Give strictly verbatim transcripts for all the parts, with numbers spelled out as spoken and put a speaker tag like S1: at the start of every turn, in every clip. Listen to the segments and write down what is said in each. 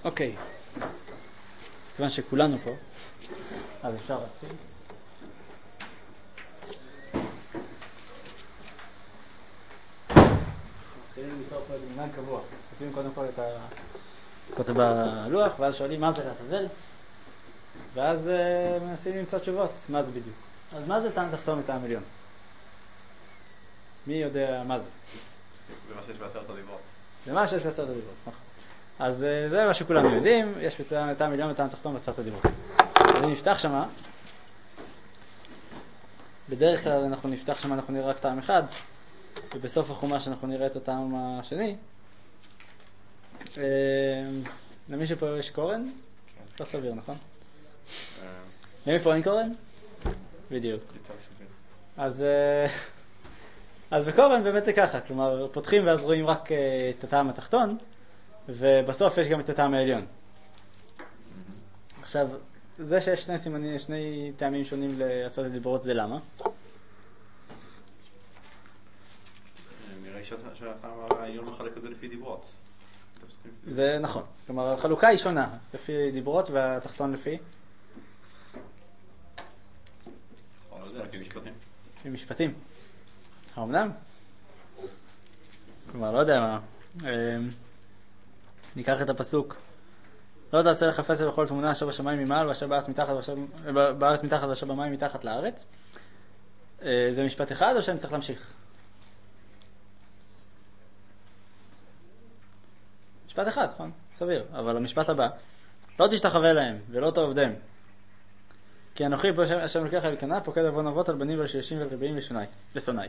S1: אוקיי, כיוון שכולנו פה, אז אפשר להתחיל. מתחילים לסור פה איזה מנהג קבוע. כותבים קודם כל את הכותב בלוח, ואז שואלים מה זה לעזאזל, ואז uh, מנסים למצוא תשובות, מה זה בדיוק. אז מה זה טעם תחתום את המיליון? מי יודע מה זה?
S2: זה מה שיש בעשרת הדיברות.
S1: זה מה שיש בעשרת הדיברות, נכון. אז uh, זה מה שכולנו יודעים, יש את המיליון וטעם תחתום בעשרת הדיברות. אז אם נפתח שמה, בדרך כלל אנחנו נפתח שמה, אנחנו נראה רק טעם אחד, ובסוף החומש אנחנו נראה את הטעם השני. Uh, למי שפה יש קורן? לא סביר, נכון? למי פה אין קורן? בדיוק. אז אז בקורן באמת זה ככה, כלומר פותחים ואז רואים רק את הטעם התחתון, ובסוף יש גם את הטעם העליון. עכשיו, זה שיש שני סימנים, שני טעמים שונים לעשות את דיברות, זה למה?
S2: נראה שהטעם העליון מחלק את זה לפי דיברות.
S1: זה נכון, כלומר החלוקה היא שונה, לפי דיברות והתחתון לפי?
S2: לפי משפטים.
S1: לפי משפטים. האמנם? כלומר, לא יודע מה. ניקח את הפסוק. לא תעשה לך פסל בכל תמונה אשר בשמיים ממעל ואשר בארץ מתחת בארץ מתחת ואשר במים מתחת לארץ. זה משפט אחד או שאני צריך להמשיך? משפט אחד, נכון? סביר. אבל המשפט הבא, לא תשתחווה להם ולא תעבדם. כי אנוכי פה השם אלוקיך אלקנה, פוקד עוון אבות על בנים ולשלשים ולרבעים לשונאי.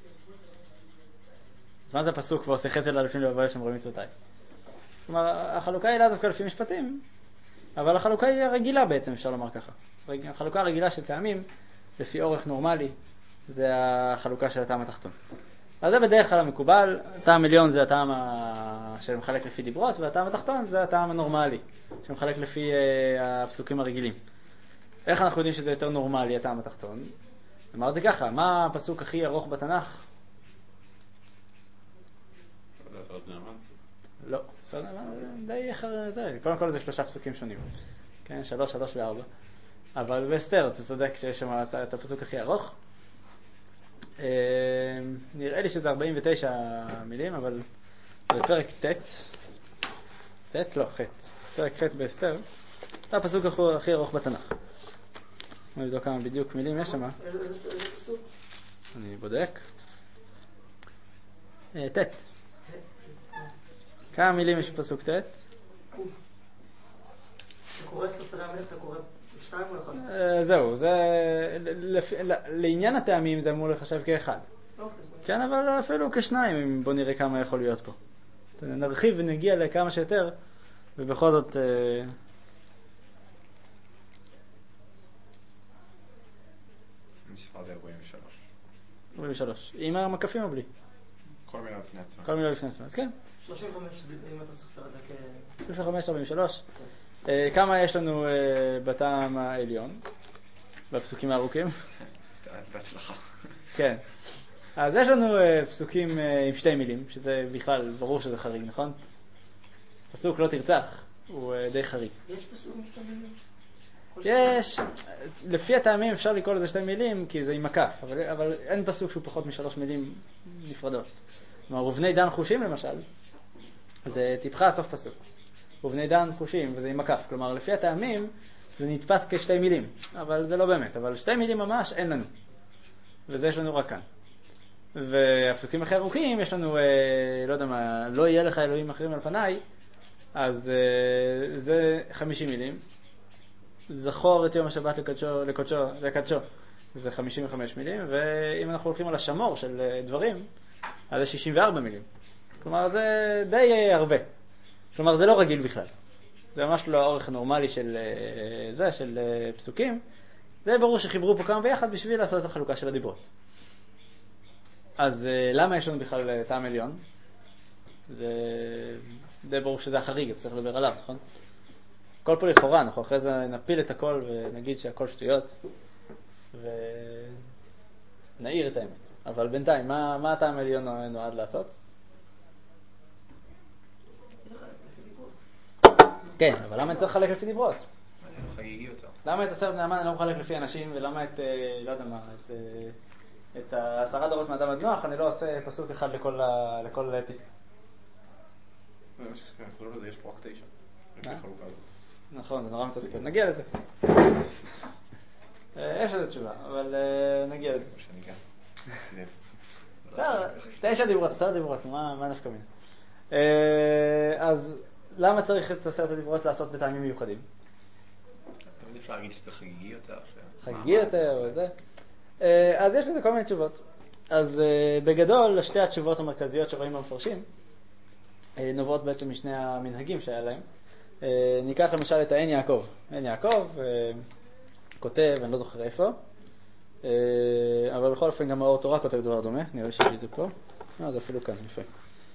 S1: אז מה זה הפסוק ועושה חסד לאלפים לבבל שומרים מצוותיי? כלומר, החלוקה היא לא דווקא לפי משפטים, אבל החלוקה היא הרגילה בעצם, אפשר לומר ככה. החלוקה הרגילה של טעמים, לפי אורך נורמלי, זה החלוקה של הטעם התחתון. אז זה בדרך כלל המקובל, הטעם עליון זה הטעם שמחלק לפי דיברות, והטעם התחתון זה הטעם הנורמלי, שמחלק לפי הפסוקים הרגילים. איך אנחנו יודעים שזה יותר נורמלי, הטעם התחתון? אמר את זה ככה, מה הפסוק הכי ארוך בתנ"ך? לא, די אחר זה, קודם כל זה שלושה פסוקים שונים, כן, שלוש, שלוש וארבע. אבל באסתר, אתה צודק שיש שם את הפסוק הכי ארוך. נראה לי שזה ארבעים ותשע מילים, אבל זה פרק ט', ט' לא, ח', פרק ח' באסתר, זה הפסוק הכי ארוך בתנ"ך. אני אבדוק כמה בדיוק מילים יש שם.
S3: איזה פסוק?
S1: אני בודק. ט'. כמה מילים יש בפסוק ט'?
S3: אתה קורא ספרי המלך, אתה קורא שתיים או אחד?
S1: זהו, זה לעניין הטעמים זה אמור לחשב כאחד. כן, אבל אפילו כשניים, בוא נראה כמה יכול להיות פה. נרחיב ונגיע לכמה שיותר, ובכל זאת ארבעים ושלוש. עם המקפים או בלי?
S2: כל מילה לפני עצמה.
S1: כל מילה לפני עצמה, אז כן.
S3: שלושים וחמש, אם אתה ספר את זה כ...
S1: שלושים וחמש, ארבעים ושלוש. כמה יש לנו בטעם העליון? בפסוקים הארוכים?
S2: בהצלחה.
S1: כן. אז יש לנו פסוקים עם שתי מילים, שזה בכלל ברור שזה חריג, נכון? פסוק לא תרצח, הוא די חריג.
S3: יש פסוק עם שתי מילים?
S1: יש, לפי הטעמים אפשר לקרוא לזה שתי מילים כי זה עם מקף, אבל, אבל אין פסוק שהוא פחות משלוש מילים נפרדות. כלומר, ובני דן חושים למשל, זה טיפחה סוף פסוק. ובני דן חושים, וזה עם מקף. כלומר, לפי הטעמים זה נתפס כשתי מילים, אבל זה לא באמת. אבל שתי מילים ממש אין לנו. וזה יש לנו רק כאן. והפסוקים הכי ארוכים יש לנו, אה, לא יודע מה, לא יהיה לך אלוהים אחרים על פניי, אז אה, זה חמישים מילים. זכור את יום השבת לקדשו, לקדשו, לקדשו, זה חמישים וחמש מילים, ואם אנחנו הולכים על השמור של דברים, אז זה שישים וארבע מילים. כלומר, זה די הרבה. כלומר, זה לא רגיל בכלל. זה ממש לא האורך הנורמלי של זה, של פסוקים. זה ברור שחיברו פה כמה ביחד בשביל לעשות את החלוקה של הדיברות. אז למה יש לנו בכלל טעם עליון? זה די ברור שזה החריג, אז צריך לדבר עליו, נכון? הכל פה לכאורה, אנחנו אחרי זה נפיל את הכל ונגיד שהכל שטויות ונעיר את האמת. אבל בינתיים, מה, מה הטעם העליון נועד לעשות? כן, אבל למה אני צריך לחלק לפי דיברות?
S2: אני לא חגיגי יותר.
S1: למה את עשרת בני המן אני לא מחלק לפי אנשים, ולמה את, לא יודע מה, את, את העשרה דורות מאדם עד נוח, אני לא עושה פסוק אחד לכל, לכל פסקה.
S2: קוראים לזה, יש פה רק תשע.
S1: נכון, זה נורא מתסכל. נגיע לזה. יש לזה תשובה, אבל נגיע לזה. בסדר, תשע דיברות, עשרה דיברות, מה נפקא מינה? אז למה צריך את עשרת הדיברות לעשות בטעמים מיוחדים?
S2: תמיד אפשר להגיד שזה חגיגי יותר.
S1: חגיגי יותר וזה. אז יש לזה כל מיני תשובות. אז בגדול, שתי התשובות המרכזיות שרואים במפרשים נובעות בעצם משני המנהגים שהיה להם. ניקח למשל את העין יעקב. עין יעקב כותב, אני לא זוכר איפה, אבל בכל אופן גם האור תורה כותב דבר דומה. נראה שיש את זה פה. אה, זה אפילו כאן, יפה.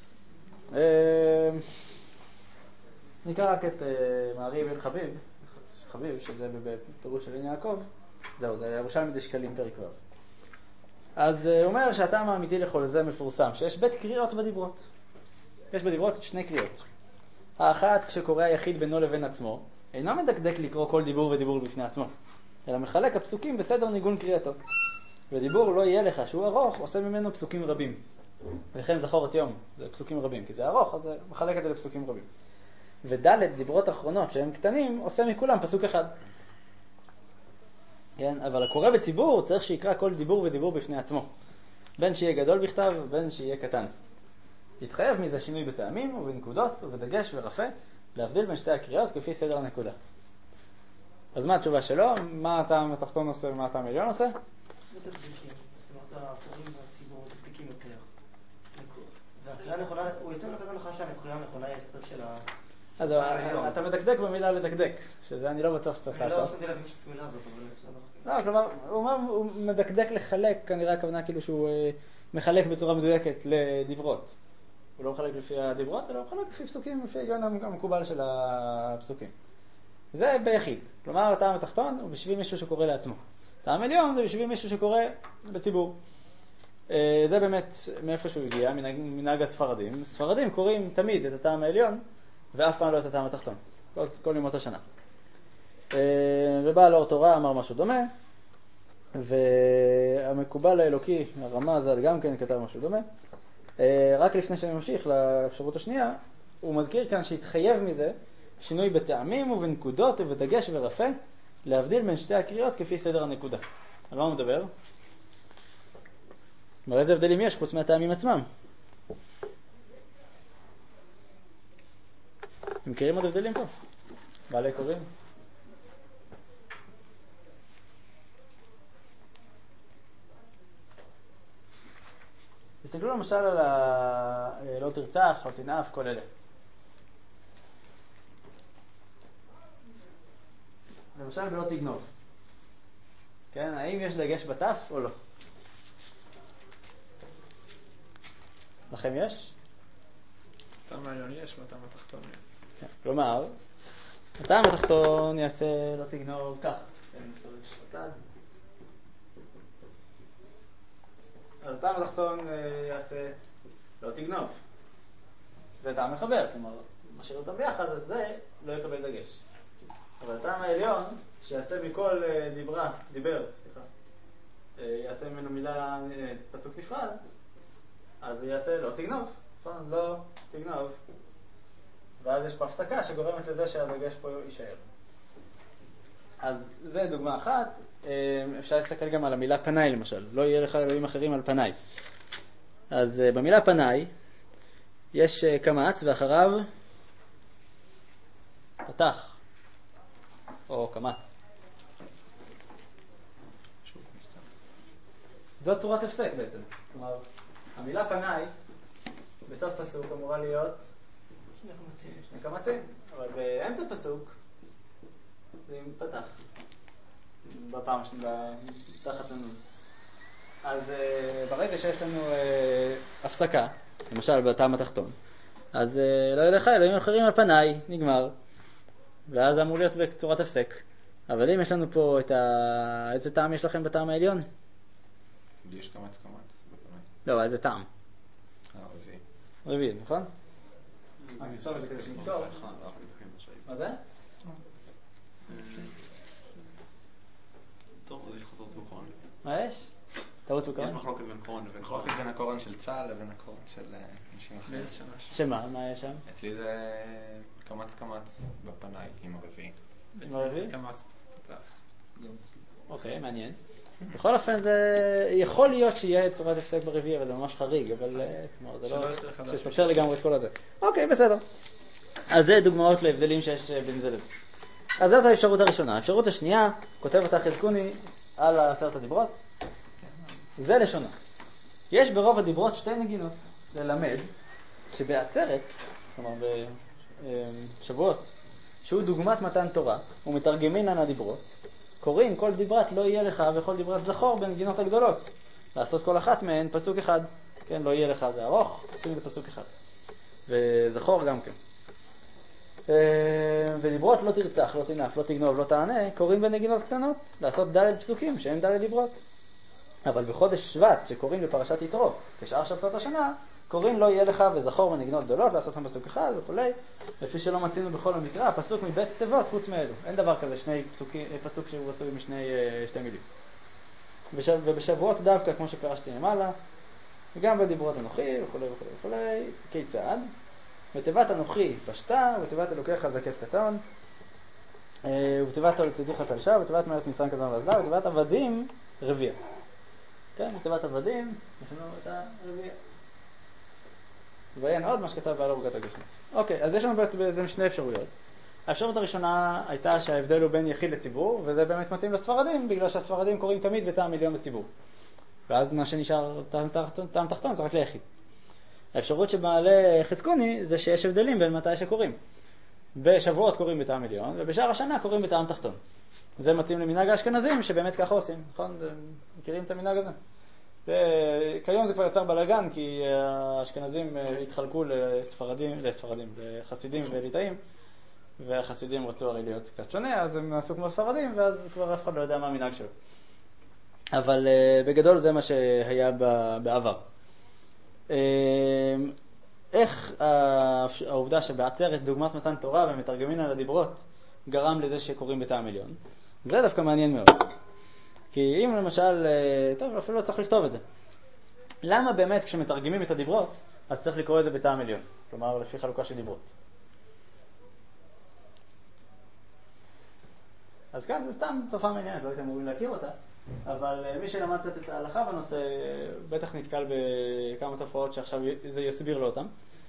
S1: נקרא רק את מערי בן חביב, חביב, שזה בפירוש של עין יעקב. זהו, זה ירושלמי דשקלים פרק ו'. אז הוא אומר שהטעם האמיתי לכל זה מפורסם, שיש בית קריאות בדיברות. יש בדיברות שני קריאות. האחת, כשקורא היחיד בינו לבין עצמו, אינו מדקדק לקרוא כל דיבור ודיבור בפני עצמו, אלא מחלק הפסוקים בסדר ניגון קריאתו. ודיבור לא יהיה לך שהוא ארוך, עושה ממנו פסוקים רבים. ולכן זכור את יום, זה פסוקים רבים, כי זה ארוך, אז זה מחלק את זה לפסוקים רבים. ודלת, דיברות אחרונות שהם קטנים, עושה מכולם פסוק אחד. כן? אבל הקורא בציבור צריך שיקרא כל דיבור ודיבור בפני עצמו. בין שיהיה גדול בכתב, בין שיהיה קטן. יתחייב מזה שינוי בטעמים ובנקודות ובדגש ורפה, להבדיל בין שתי הקריאות כפי סדר הנקודה. אז מה התשובה שלו? מה הטעם התחתון עושה ומה הטעם העליון עושה?
S3: מדקדקים. זאת אומרת, הקוראים בציבור מדקדקים יותר. והקריאה נכונה, הוא יוצא מנקודת הנחה שהקריאה נכונה היא קצת של ה...
S1: אז אתה מדקדק במילה לדקדק, שזה אני לא בטוח שצריך לעשות.
S3: אני לא עשיתי להבין את המילה הזאת, אבל בסדר.
S1: לא, כלומר, הוא אומר, הוא מדקדק לחלק, כנראה הכוונה כאילו שהוא מחלק בצורה מדויקת לדיברות. הוא לא מחלק לפי הדיברות, אלא הוא מחלק לפי פסוקים, לפי ההיגיון המקובל של הפסוקים. זה ביחיד. כלומר, הטעם התחתון הוא בשביל מישהו שקורא לעצמו. טעם עליון זה בשביל מישהו שקורא בציבור. זה באמת מאיפה שהוא הגיע, מנהג הספרדים. ספרדים קוראים תמיד את הטעם העליון, ואף פעם לא את הטעם התחתון. כל, כל ימות השנה. ובעל אור תורה אמר משהו דומה, והמקובל האלוקי, הרמ"ז גם כן כתב משהו דומה. רק לפני שאני ממשיך לאפשרות השנייה, הוא מזכיר כאן שהתחייב מזה שינוי בטעמים ובנקודות ובדגש ורפה, להבדיל בין שתי הקריאות כפי סדר הנקודה. על מה הוא מדבר? אבל איזה הבדלים יש חוץ מהטעמים עצמם? אתם מכירים עוד הבדלים פה? בעלי קוראים? תסתכלו למשל על ה... לא תרצח, לא תנאף, כל אלה. למשל בלא תגנוב. כן, האם יש דגש בתף או לא? לכם יש?
S4: הטעם העליון יש והטעם התחתון יש.
S1: כן, כלומר, הטעם התחתון יעשה לא תגנוב כך. כן, צריך בצד. אז הטעם התחתון יעשה לא תגנוב. זה טעם מחבר, כלומר, משאיר אותם ביחד, אז זה לא יקבל דגש. אבל הטעם העליון, שיעשה מכל דיברה, דיבר, סליחה, יעשה ממנו מילה, פסוק נפרד, אז הוא יעשה לא תגנוב, נכון? לא תגנוב. ואז יש פה הפסקה שגורמת לזה שהדגש פה יישאר. אז זה דוגמה אחת. אפשר להסתכל גם על המילה פניי למשל. לא יהיה לך אלוהים אחרים על פניי. אז במילה פניי יש קמץ ואחריו פתח או קמץ. זאת צורת הפסק בעצם. כלומר, המילה פניי בסוף פסוק אמורה להיות
S3: שני קמצים.
S1: שני קמצים, אבל באמצע פסוק זה פתח. בפעם השנייה, תחת לנו. אז uh, ברגע שיש לנו uh, הפסקה, למשל בטעם התחתון, אז uh, לא ילך אלוהים אחרים על פניי, נגמר. ואז זה אמור להיות בצורת הפסק. אבל אם יש לנו פה את ה... איזה טעם יש לכם בטעם העליון?
S2: יש קמץ קמץ בפניי.
S1: לא, איזה טעם?
S2: אה, רביעי.
S1: רביעי, נכון? אני אכתוב את זה כדי שנזכור. מה זה?
S2: טוב, אז יש לך טעות בקורן.
S1: מה יש? טעות בקורן?
S2: יש מחלוקת בין קורן לבין קורן.
S5: מחלוקת בין הקורן של צה"ל לבין הקורן של אנשים אחרים.
S4: באיזה שנה שם?
S1: שמה? מה יש שם?
S5: אצלי זה קמץ קמץ בפנאי עם הרביעי.
S1: עם הרביעי?
S4: קמץ פתח.
S1: אוקיי, מעניין. בכל אופן זה יכול להיות שיהיה צורת הפסק ברביעי, אבל זה ממש חריג, אבל כלומר זה לא שסופר לגמרי את כל הזה. אוקיי, בסדר. אז זה דוגמאות להבדלים שיש בין זה לזה. אז זאת האפשרות הראשונה. האפשרות השנייה, כותב אותה חזקוני על עשרת הדיברות, זה לשונה. יש ברוב הדיברות שתי נגינות ללמד שבעצרת, כלומר בשבועות, שהוא דוגמת מתן תורה, ומתרגמין על הדיברות, קוראים כל דיברת לא יהיה לך וכל דיברת זכור בנגינות הגדולות. לעשות כל אחת מהן פסוק אחד. כן, לא יהיה לך זה ארוך, עושים את פסוק אחד. וזכור גם כן. ודיברות לא תרצח, לא תנף, לא תגנוב, לא תענה, קוראים בנגינות קטנות, לעשות ד' פסוקים שהם ד' דיברות. אבל בחודש שבט שקוראים בפרשת יתרו, כשאר שבתות השנה, קוראים לא יהיה לך וזכור בנגינות גדולות, לעשות שם פסוק אחד וכולי, לפי שלא מצינו בכל המקרא, פסוק מבית תיבות חוץ מאלו. אין דבר כזה, שני פסוקים, פסוק שהוא עשוי משני שתי מילים. ובשבועות דווקא, כמו שפרשתי למעלה, וגם בדיברות אנוכי וכולי וכולי וכולי, כיצד? בתיבת אנוכי פשטה, ובתיבת אלוקיך זקף קטון, ובתיבת לצידך תלשה, ובתיבת מלך מצרים קטון ועזלה, ובתיבת עבדים רביע. כן, בתיבת עבדים, יש לנו את הרביע. ואין עוד מה שכתב בעל ערוגת הגשם. אוקיי, אז יש לנו בעצם שני אפשרויות. האפשרות הראשונה הייתה שההבדל הוא בין יחיד לציבור, וזה באמת מתאים לספרדים, בגלל שהספרדים קוראים תמיד בטעם מיליון לציבור. ואז מה שנשאר טעם תחתון זה רק ליחיד. האפשרות שמעלה חזקוני זה שיש הבדלים בין מתי שקוראים. בשבועות קוראים בטעם מיליון, ובשאר השנה קוראים בטעם תחתון. זה מתאים למנהג האשכנזים שבאמת ככה עושים, נכון? מכירים את המנהג הזה? וכיום זה כבר יצר בלגן, כי האשכנזים התחלקו לספרדים, לספרדים, לחסידים וליטאים, והחסידים רצו הרי להיות קצת שונה, אז הם נעשו כמו ספרדים, ואז כבר אף אחד לא יודע מה המנהג שלו. אבל בגדול זה מה שהיה בעבר. איך העובדה שבעצרת דוגמת מתן תורה ומתרגמין על הדיברות גרם לזה שקוראים בטעם מיליון? זה דווקא מעניין מאוד. כי אם למשל, טוב, אפילו לא צריך לכתוב את זה. למה באמת כשמתרגמים את הדיברות, אז צריך לקרוא את זה בטעם מיליון? כלומר, לפי חלוקה של דיברות. אז כאן זה סתם תופעה מעניינת, לא הייתם אמורים להכיר אותה. אבל מי שלמד קצת את ההלכה בנושא, בטח נתקל בכמה תופעות שעכשיו זה יסביר לו אותם.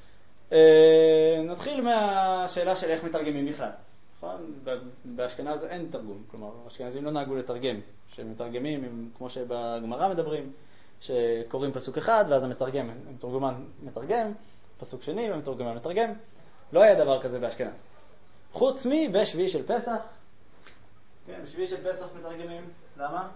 S1: נתחיל מהשאלה של איך מתרגמים בכלל. נכון? באשכנז אין תרגום, כלומר, האשכנזים לא נהגו לתרגם. שמתרגמים, הם, כמו שבגמרא מדברים, שקוראים פסוק אחד, ואז המתרגם, המתורגמן מתרגם, פסוק שני, והמתורגמן מתרגם. לא היה דבר כזה באשכנז. חוץ מי בשביעי של פסח. כן, בשביעי של פסח מתרגמים. למה?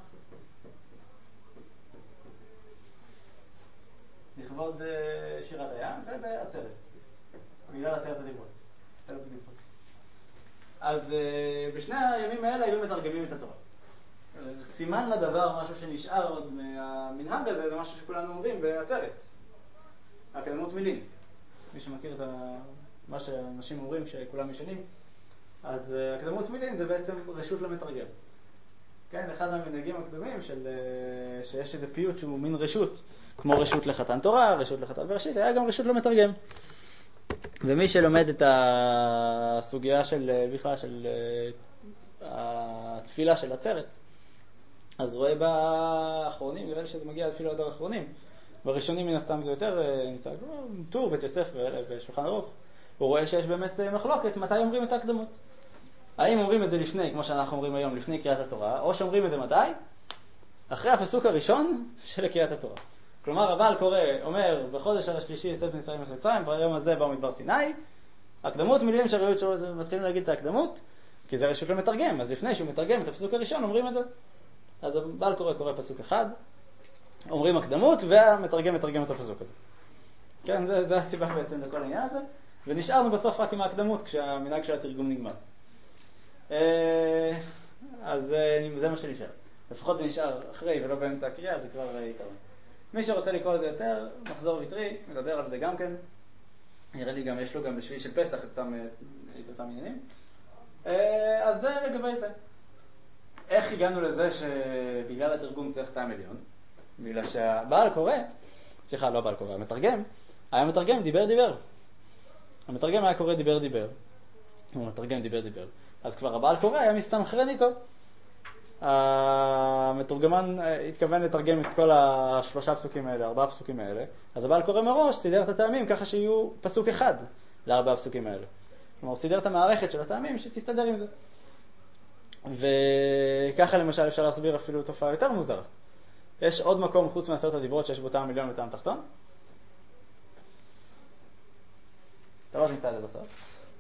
S1: לכבוד שירת הים ובעצרת. בגלל עשרת הדיברות. עשרת הדיברות. אז בשני הימים האלה היו מתרגמים את התורה. סימן לדבר, משהו שנשאר עוד מהמנהג הזה, זה משהו שכולנו אומרים בעצרת. הקדמות מילים. מי שמכיר את מה שאנשים אומרים שכולם ישנים, אז הקדמות מילים זה בעצם רשות למתרגם. כן, אחד מהמנהגים הקדומים של, שיש איזה פיוט שהוא מין רשות, כמו רשות לחתן תורה, רשות לחתן וראשית, היה גם רשות למתרגם. ומי שלומד את הסוגיה של, בכלל של התפילה של עצרת, אז רואה באחרונים, נראה לי שזה מגיע אפילו עוד האחרונים, בראשונים מן הסתם זה יותר נמצא, טור, בית יוסף ושולחן ערוך, הוא רואה שיש באמת מחלוקת מתי אומרים את ההקדמות. האם אומרים את זה לפני, כמו שאנחנו אומרים היום, לפני קריאת התורה, או שאומרים את זה מתי? אחרי הפסוק הראשון של קריאת התורה. כלומר, הבעל קורא, אומר, בחודש על השלישי יצאת מצרים מצרים, ביום הזה באו מדבר סיני, הקדמות מילים שהראיות שלו, מתחילים להגיד את ההקדמות, כי זה רשות למתרגם, אז לפני שהוא מתרגם את הפסוק הראשון, אומרים את זה. אז הבעל קורא, קורא פסוק אחד, אומרים הקדמות, והמתרגם מתרגם את הפסוק הזה. כן, זה, זה הסיבה בעצם לכל העניין הזה, ונשארנו בסוף רק עם ההקדמות, כשהמנהג של התרגום נגמר. אז זה מה שנשאר. לפחות זה נשאר אחרי ולא באמצע הקריאה, זה כבר עיקרון. מי שרוצה לקרוא את זה יותר, מחזור ויטרי, מדבר על זה גם כן. נראה לי גם, יש לו גם בשביעי של פסח את אותם, את אותם עניינים. אז זה לגבי זה. איך הגענו לזה שבגלל התרגום צריך טעם עליון? בגלל שהבעל קורא, סליחה, לא הבעל קורא, המתרגם, היה מתרגם דיבר דיבר. המתרגם היה קורא דיבר דיבר. הוא מתרגם דיבר דיבר. אז כבר הבעל קורא היה מסתנכרן איתו. המתורגמן התכוון לתרגם את כל השלושה פסוקים האלה, ארבעה פסוקים האלה. אז הבעל קורא מראש סידר את הטעמים ככה שיהיו פסוק אחד לארבעה פסוקים האלה. כלומר, סידר את המערכת של הטעמים שתסתדר עם זה. וככה למשל אפשר להסביר אפילו תופעה יותר מוזרה. יש עוד מקום חוץ מעשרת הדיברות שיש בו טעם עליון וטעם תחתון? אתה לא תמצא את זה בסוף.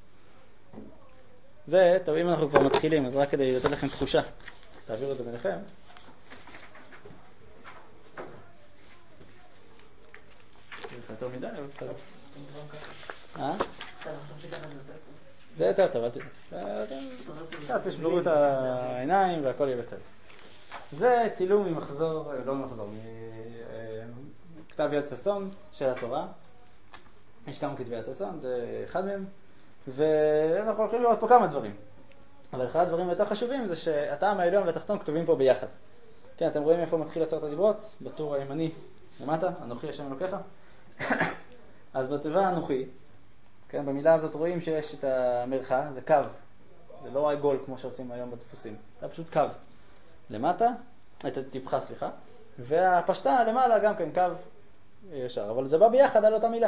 S1: זה, טוב, אם אנחנו כבר מתחילים, אז רק כדי לתת לכם תחושה, תעבירו את זה ביניכם. זה יותר מדי, אבל בסדר. אה? זה יותר טוב, אל תשברו את העיניים והכל יהיה בסדר. זה צילום ממחזור, לא ממחזור, מכתב יד ששון של התורה. יש כמה כתבי יד ששון, זה אחד מהם. ואנחנו הולכים לראות פה כמה דברים. אבל אחד הדברים היותר חשובים זה שהטעם העליון והתחתון כתובים פה ביחד. כן, אתם רואים איפה מתחיל עשרת הדיברות? בטור הימני למטה, אנוכי השם אלוקיך. אז בתיבה אנוכי, כן, במילה הזאת רואים שיש את המרחק, זה קו. זה לא עגול כמו שעושים היום בדפוסים. זה פשוט קו. למטה, את הטיפחה, סליחה. והפשטה למעלה גם כן קו ישר. אבל זה בא ביחד על אותה מילה.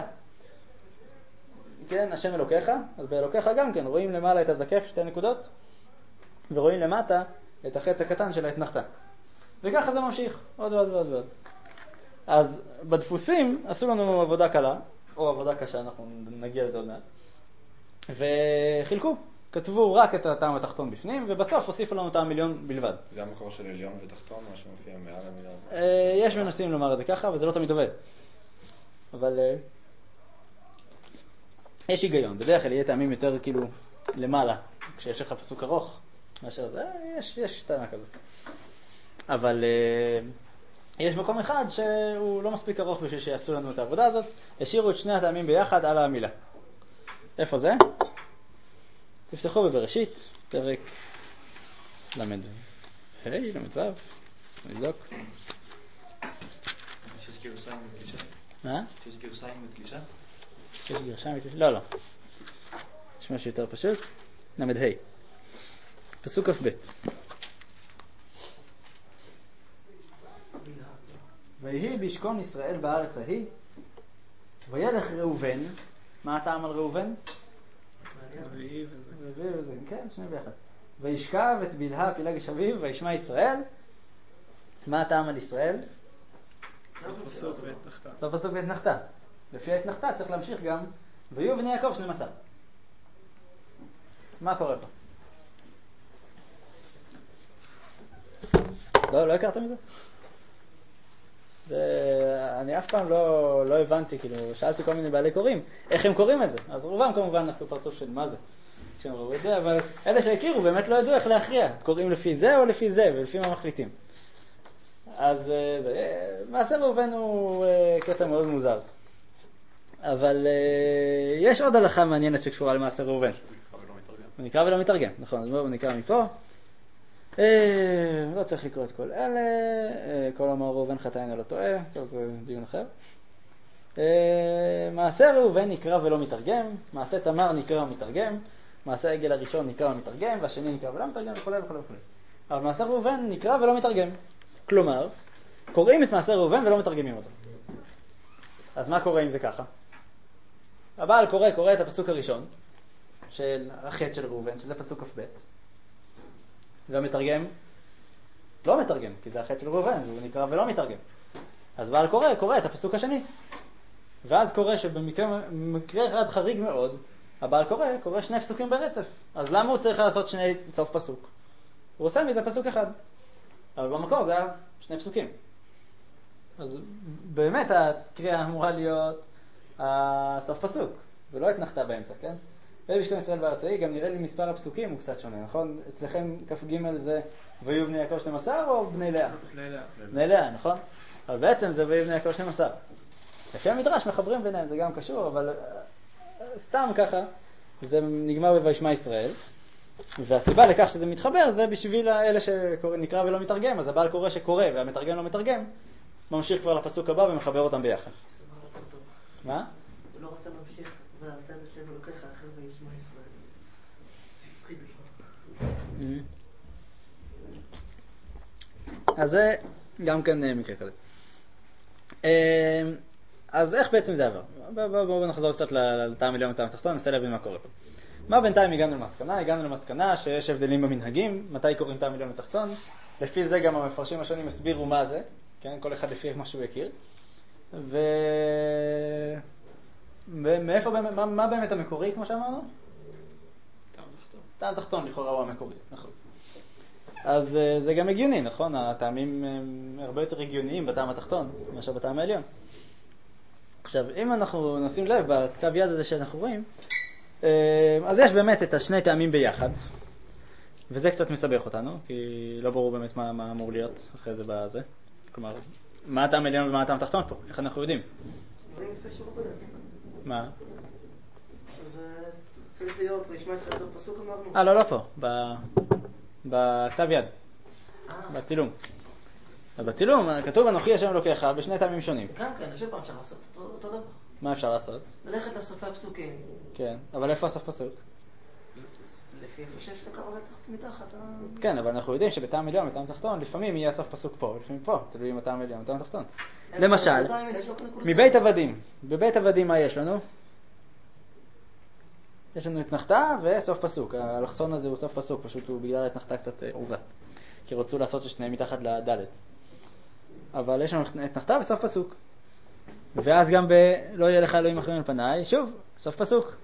S1: כן, השם אלוקיך, אז באלוקיך גם כן, רואים למעלה את הזקף, שתי נקודות, ורואים למטה את החץ הקטן של האתנחתה. וככה זה ממשיך, עוד ועוד ועוד ועוד. אז בדפוסים עשו לנו עבודה קלה, או עבודה קשה, אנחנו נגיע לזה עוד מעט, וחילקו, כתבו רק את הטעם התחתון בפנים, ובסוף הוסיפו לנו טעם עליון בלבד.
S5: זה המקור של עליון ותחתון, מה שמופיע מעל המילה?
S1: יש מנסים לומר את זה ככה, וזה לא תמיד עובד. אבל יש היגיון, בדרך כלל יהיה טעמים יותר כאילו למעלה, כשיש לך פסוק ארוך, מאשר זה, יש, יש טענה כזאת. אבל יש מקום אחד שהוא לא מספיק ארוך בשביל שיעשו לנו את העבודה הזאת, השאירו את שני הטעמים ביחד על המילה. איפה זה? תפתחו בבראשית, פרק למד היי, למד וו, נבדוק.
S2: שיש גרסיים ותלישה?
S1: מה?
S2: שיש גרסיים ותלישה?
S1: יש גרשיים ותלישה? לא, לא. יש משהו יותר פשוט. למד היי. פסוק כ"ב. ויהי בישכון ישראל בארץ ההיא, וילך ראובן. מה הטעם על ראובן?
S4: רביעי וזה.
S1: וזה, כן, שני ביחד. וישכב את בלהה פילגש אביו, וישמע ישראל. מה הטעם על ישראל?
S4: פסוק והתנחתה.
S1: לא פסוק והתנחתה. לפי ההתנחתה צריך להמשיך גם, ויהיו בני יעקב שנים עשר. מה קורה פה? לא, לא הכרתם את זה? אני אף פעם לא, לא הבנתי, כאילו, שאלתי כל מיני בעלי קוראים, איך הם קוראים את זה? אז רובם כמובן עשו פרצוף של מה זה, כשהם ראו את זה, אבל אלה שהכירו באמת לא ידעו איך להכריע, קוראים לפי זה או לפי זה, ולפי מה מחליטים. אז זה, מעשה ראובן הוא קטע מאוד מוזר. אבל יש עוד הלכה מעניינת שקשורה למעשה ראובן. הוא נקרא ולא מתרגם, נכון, אז בואו נקרא מפה. לא צריך לקרוא את כל אלה, כל אמר ראובן חטא אינו לא טועה, טוב, זה דיון אחר. מעשה ראובן נקרא ולא מתרגם, מעשה תמר נקרא ומתרגם, מעשה עגל הראשון נקרא ומתרגם, והשני נקרא ולא מתרגם וכו' וכו' וכו'. אבל מעשה ראובן נקרא ולא מתרגם. כלומר, קוראים את מעשה ראובן ולא מתרגמים אותו. אז מה קורה אם זה ככה? הבעל קורא, קורא את הפסוק הראשון של החטא של ראובן, שזה פסוק כ"ב. והמתרגם לא מתרגם, כי זה החטא של ראובן, והוא נקרא ולא מתרגם. אז בעל קורא, קורא את הפסוק השני. ואז קורא שבמקרה אחד חריג מאוד, הבעל קורא, קורא שני פסוקים ברצף. אז למה הוא צריך לעשות שני סוף פסוק? הוא עושה מזה פסוק אחד. אבל במקור זה היה שני פסוקים. אז באמת הקריאה אמורה להיות הסוף פסוק, ולא התנחתה באמצע, כן? ובישכון ישראל בארץ ההיא, גם נראה לי מספר הפסוקים הוא קצת שונה, נכון? אצלכם כף ג' זה ויהיו בני יעקב שנים עשר או בני לאה?
S4: בני לאה.
S1: בני לאה, נכון? אבל בעצם זה ויהיו בני יעקב שנים עשר. לפי המדרש מחברים ביניהם, זה גם קשור, אבל סתם ככה, זה נגמר בוישמע ישראל. והסיבה לכך שזה מתחבר זה בשביל אלה שנקרא ולא מתרגם, אז הבעל קורא שקורא והמתרגם לא מתרגם, ממשיך כבר לפסוק הבא ומחבר אותם ביחד. מה?
S3: הוא לא רוצה להמשיך, ואהבת את השם אלוקיך אחר וישמע ישראל. ספרי דבר.
S1: אז זה גם כן מקרה כזה. אז איך בעצם זה עבר? בואו נחזור קצת לטעם עליון וטעם תחתון, ננסה להבין מה קורה פה. מה בינתיים הגענו למסקנה? הגענו למסקנה שיש הבדלים במנהגים, מתי קוראים טעם עליון ותחתון. לפי זה גם המפרשים השונים הסבירו מה זה, כן? כל אחד לפי מה שהוא יכיר. ו... ומאיפה, מה, מה באמת המקורי, כמו שאמרנו?
S4: טעם תחתון.
S1: טעם תחתון לכאורה הוא המקורי, נכון. אז זה גם הגיוני, נכון? הטעמים הם הרבה יותר הגיוניים בטעם התחתון מאשר בטעם העליון. עכשיו, אם אנחנו נשים לב בכתב יד הזה שאנחנו רואים, אז יש באמת את השני טעמים ביחד, וזה קצת מסבך אותנו, כי לא ברור באמת מה, מה אמור להיות אחרי זה בזה. כלומר, מה הטעם העליון ומה הטעם התחתון פה? איך אנחנו יודעים?
S3: זה יפה שהוא קודם.
S1: מה?
S3: אז צריך להיות, וישמע ישראל זאת פסוק אמרנו.
S1: אה, לא, לא פה, בכתב יד, בצילום. אז בצילום כתוב אנוכי השם אלוקיך בשני טעמים שונים.
S3: כן, כן, אני חושב פעם אפשר לעשות אותו דבר.
S1: מה אפשר לעשות?
S3: ללכת לסופי הפסוקים.
S1: כן, אבל איפה הסוף פסוק?
S3: לפי איפה שיש את הקו תחת מתחת.
S1: כן, אבל אנחנו יודעים שבטעם עליון ובטעם תחתון לפעמים יהיה הסוף פסוק פה, לפעמים פה, תלוי אם הטעם עליון ובטעם תחתון. למשל, מבית עבדים. בבית עבדים מה יש לנו? יש לנו את נחתה וסוף פסוק. האלכסון הזה הוא סוף פסוק, פשוט הוא בגלל את נחתה קצת עוות. כי רצו לעשות שניהם מתחת לדלת. אבל יש לנו את נחתה וסוף פסוק. ואז גם בלא יהיה לך אלוהים אחרים על פניי, שוב, סוף פסוק.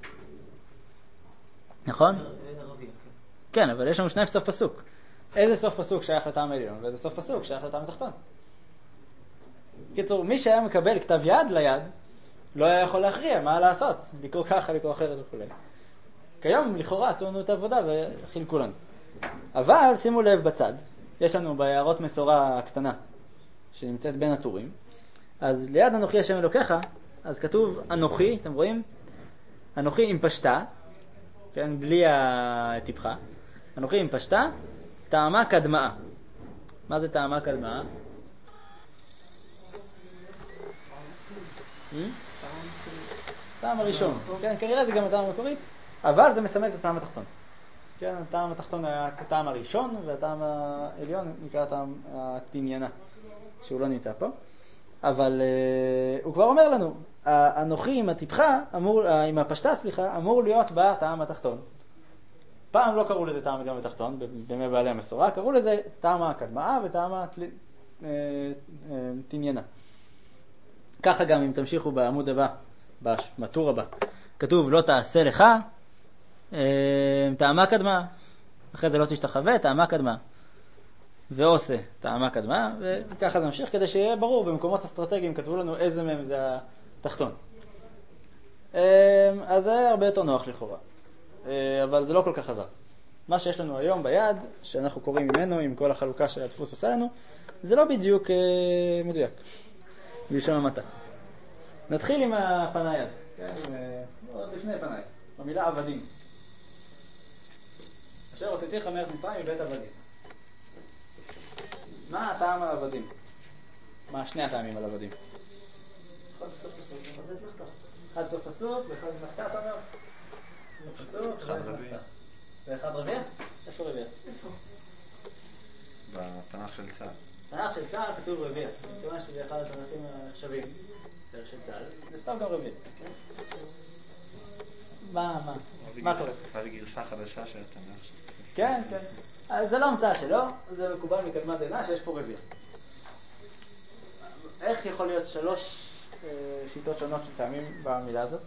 S1: נכון? כן, אבל יש לנו שני סוף פסוק. איזה סוף פסוק שייך לטעם העליון ואיזה סוף פסוק שייך לטעם התחתון? קיצור, מי שהיה מקבל כתב יד ליד לא היה יכול להכריע מה לעשות, לקרוא ככה, לקרוא אחרת וכו'. כיום לכאורה עשו לנו את העבודה וחילקו לנו. אבל שימו לב בצד, יש לנו בהערות מסורה הקטנה שנמצאת בין הטורים, אז ליד אנוכי השם אלוקיך, אז כתוב אנוכי, אתם רואים? אנוכי עם פשטה, כן, בלי הטיפחה. אנוכי עם פשטה, טעמה קדמאה. מה זה טעמה קדמאה? טעם הראשון. כן, כנראה זה גם הטעם המקורי, אבל זה מסמל את הטעם התחתון. כן, הטעם התחתון היה הטעם הראשון, והטעם העליון נקרא הטעם התניינה, שהוא לא נמצא פה. אבל uh, הוא כבר אומר לנו, האנוכי עם הטיפחה, אמור, uh, עם הפשטה, סליחה, אמור להיות בטעם התחתון. פעם לא קראו לזה טעם עליון ותחתון, בימי בעלי המסורה, קראו לזה טעם הקדמאה וטעם התניינה. ככה גם אם תמשיכו בעמוד הבא, בטור הבא, כתוב לא תעשה לך, טעמה קדמה, אחרי זה לא תשתחווה, טעמה קדמה, ועושה טעמה קדמה, וככה זה ממשיך כדי שיהיה ברור, במקומות אסטרטגיים כתבו לנו איזה מהם זה התחתון. אז זה הרבה יותר נוח לכאורה, אבל זה לא כל כך חזק. מה שיש לנו היום ביד, שאנחנו קוראים ממנו עם כל החלוקה שהדפוס עושה לנו, זה לא בדיוק מדויק, בלשון המעטה. נתחיל עם הפנאי הזה, כן? עם בשני פנאי, במילה עבדים. אשר הוצאתיך מארץ מצרים מבית עבדים. מה הטעם על עבדים? מה שני הטעמים על עבדים?
S3: אחד סוף פסוק, אחד זה נחתה.
S1: אחד סוף פסוק ואחד נחתה, אתה אומר? פסוק,
S2: אחד רביע.
S1: ואחד רביע? איפה רביע?
S3: איפה?
S2: בתנ"ך של צה"ל.
S1: בתנ"ך של צה"ל כתוב רביע. כיוון שזה אחד התנ"כים הנחשבים של צה"ל, זה סתם גם רביע. מה, מה? מה קורה?
S2: זה גרסה חדשה של התנ"ך.
S1: כן, כן. אז זה לא המצאה שלו, זה מקובל מקדמת דנא שיש פה רביע. איך יכול להיות שלוש שיטות שונות של טעמים במילה הזאת?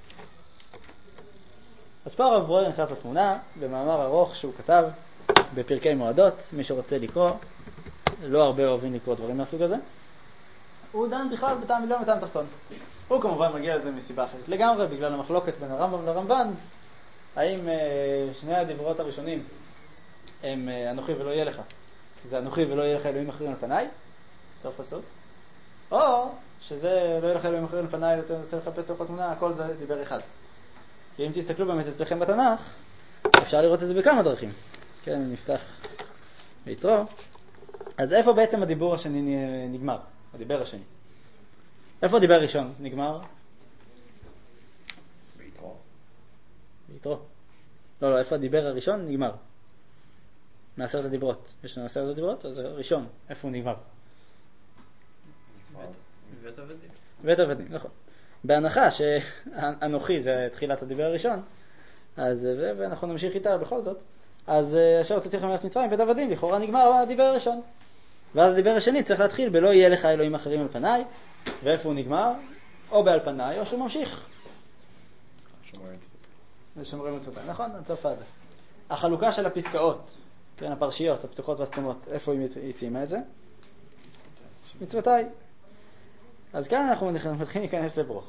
S1: אז פה הרב ברור נכנס לתמונה במאמר ארוך שהוא כתב בפרקי מועדות, מי שרוצה לקרוא, לא הרבה אוהבים לקרוא דברים מהסוג הזה. הוא דן בכלל בטעם עליון וטעם תחתון. הוא כמובן מגיע לזה מסיבה אחרת לגמרי, בגלל המחלוקת בין הרמב"ם לרמב"ן, האם שני הדיברות הראשונים הם אנוכי ולא יהיה לך, זה אנוכי ולא יהיה לך אלוהים אחרים על פניי, סוף פסוק, או שזה לא יהיה לך אלוהים אחרים על פניי, תנסה לחפש סוף התמונה, הכל זה דיבר אחד. כי אם תסתכלו באמת אצלכם בתנ"ך, אפשר לראות את זה בכמה דרכים. כן, נפתח ביתרו. אז איפה בעצם הדיבור השני נגמר? הדיבר השני. איפה הדיבר הראשון נגמר?
S5: ביתרו.
S1: ביתרו. לא, לא, איפה הדיבר הראשון נגמר? מעשרת הדיברות. יש לנו עשרת הדיברות? אז הראשון, איפה הוא נגמר?
S4: בית עבדים.
S1: בית עבדים, נכון. בהנחה שאנוכי זה תחילת הדיבר הראשון, אז, ואנחנו נמשיך איתה בכל זאת, אז אשר הוצאתי לכם מארץ מצרים, בית עבדים, לכאורה נגמר הדיבר הראשון. ואז הדיבר השני צריך להתחיל בלא יהיה לך אלוהים אחרים על פניי, ואיפה הוא נגמר? או בעל פניי, או שהוא ממשיך.
S5: שומרים מצוותיי.
S1: שומרים מצוותיי, נכון? עד סוף הזה. החלוקה של הפסקאות, כן, הפרשיות, הפתוחות והסתומות, איפה היא שימה את זה? מצוותיי. אז כאן אנחנו מתחילים להיכנס לברוך.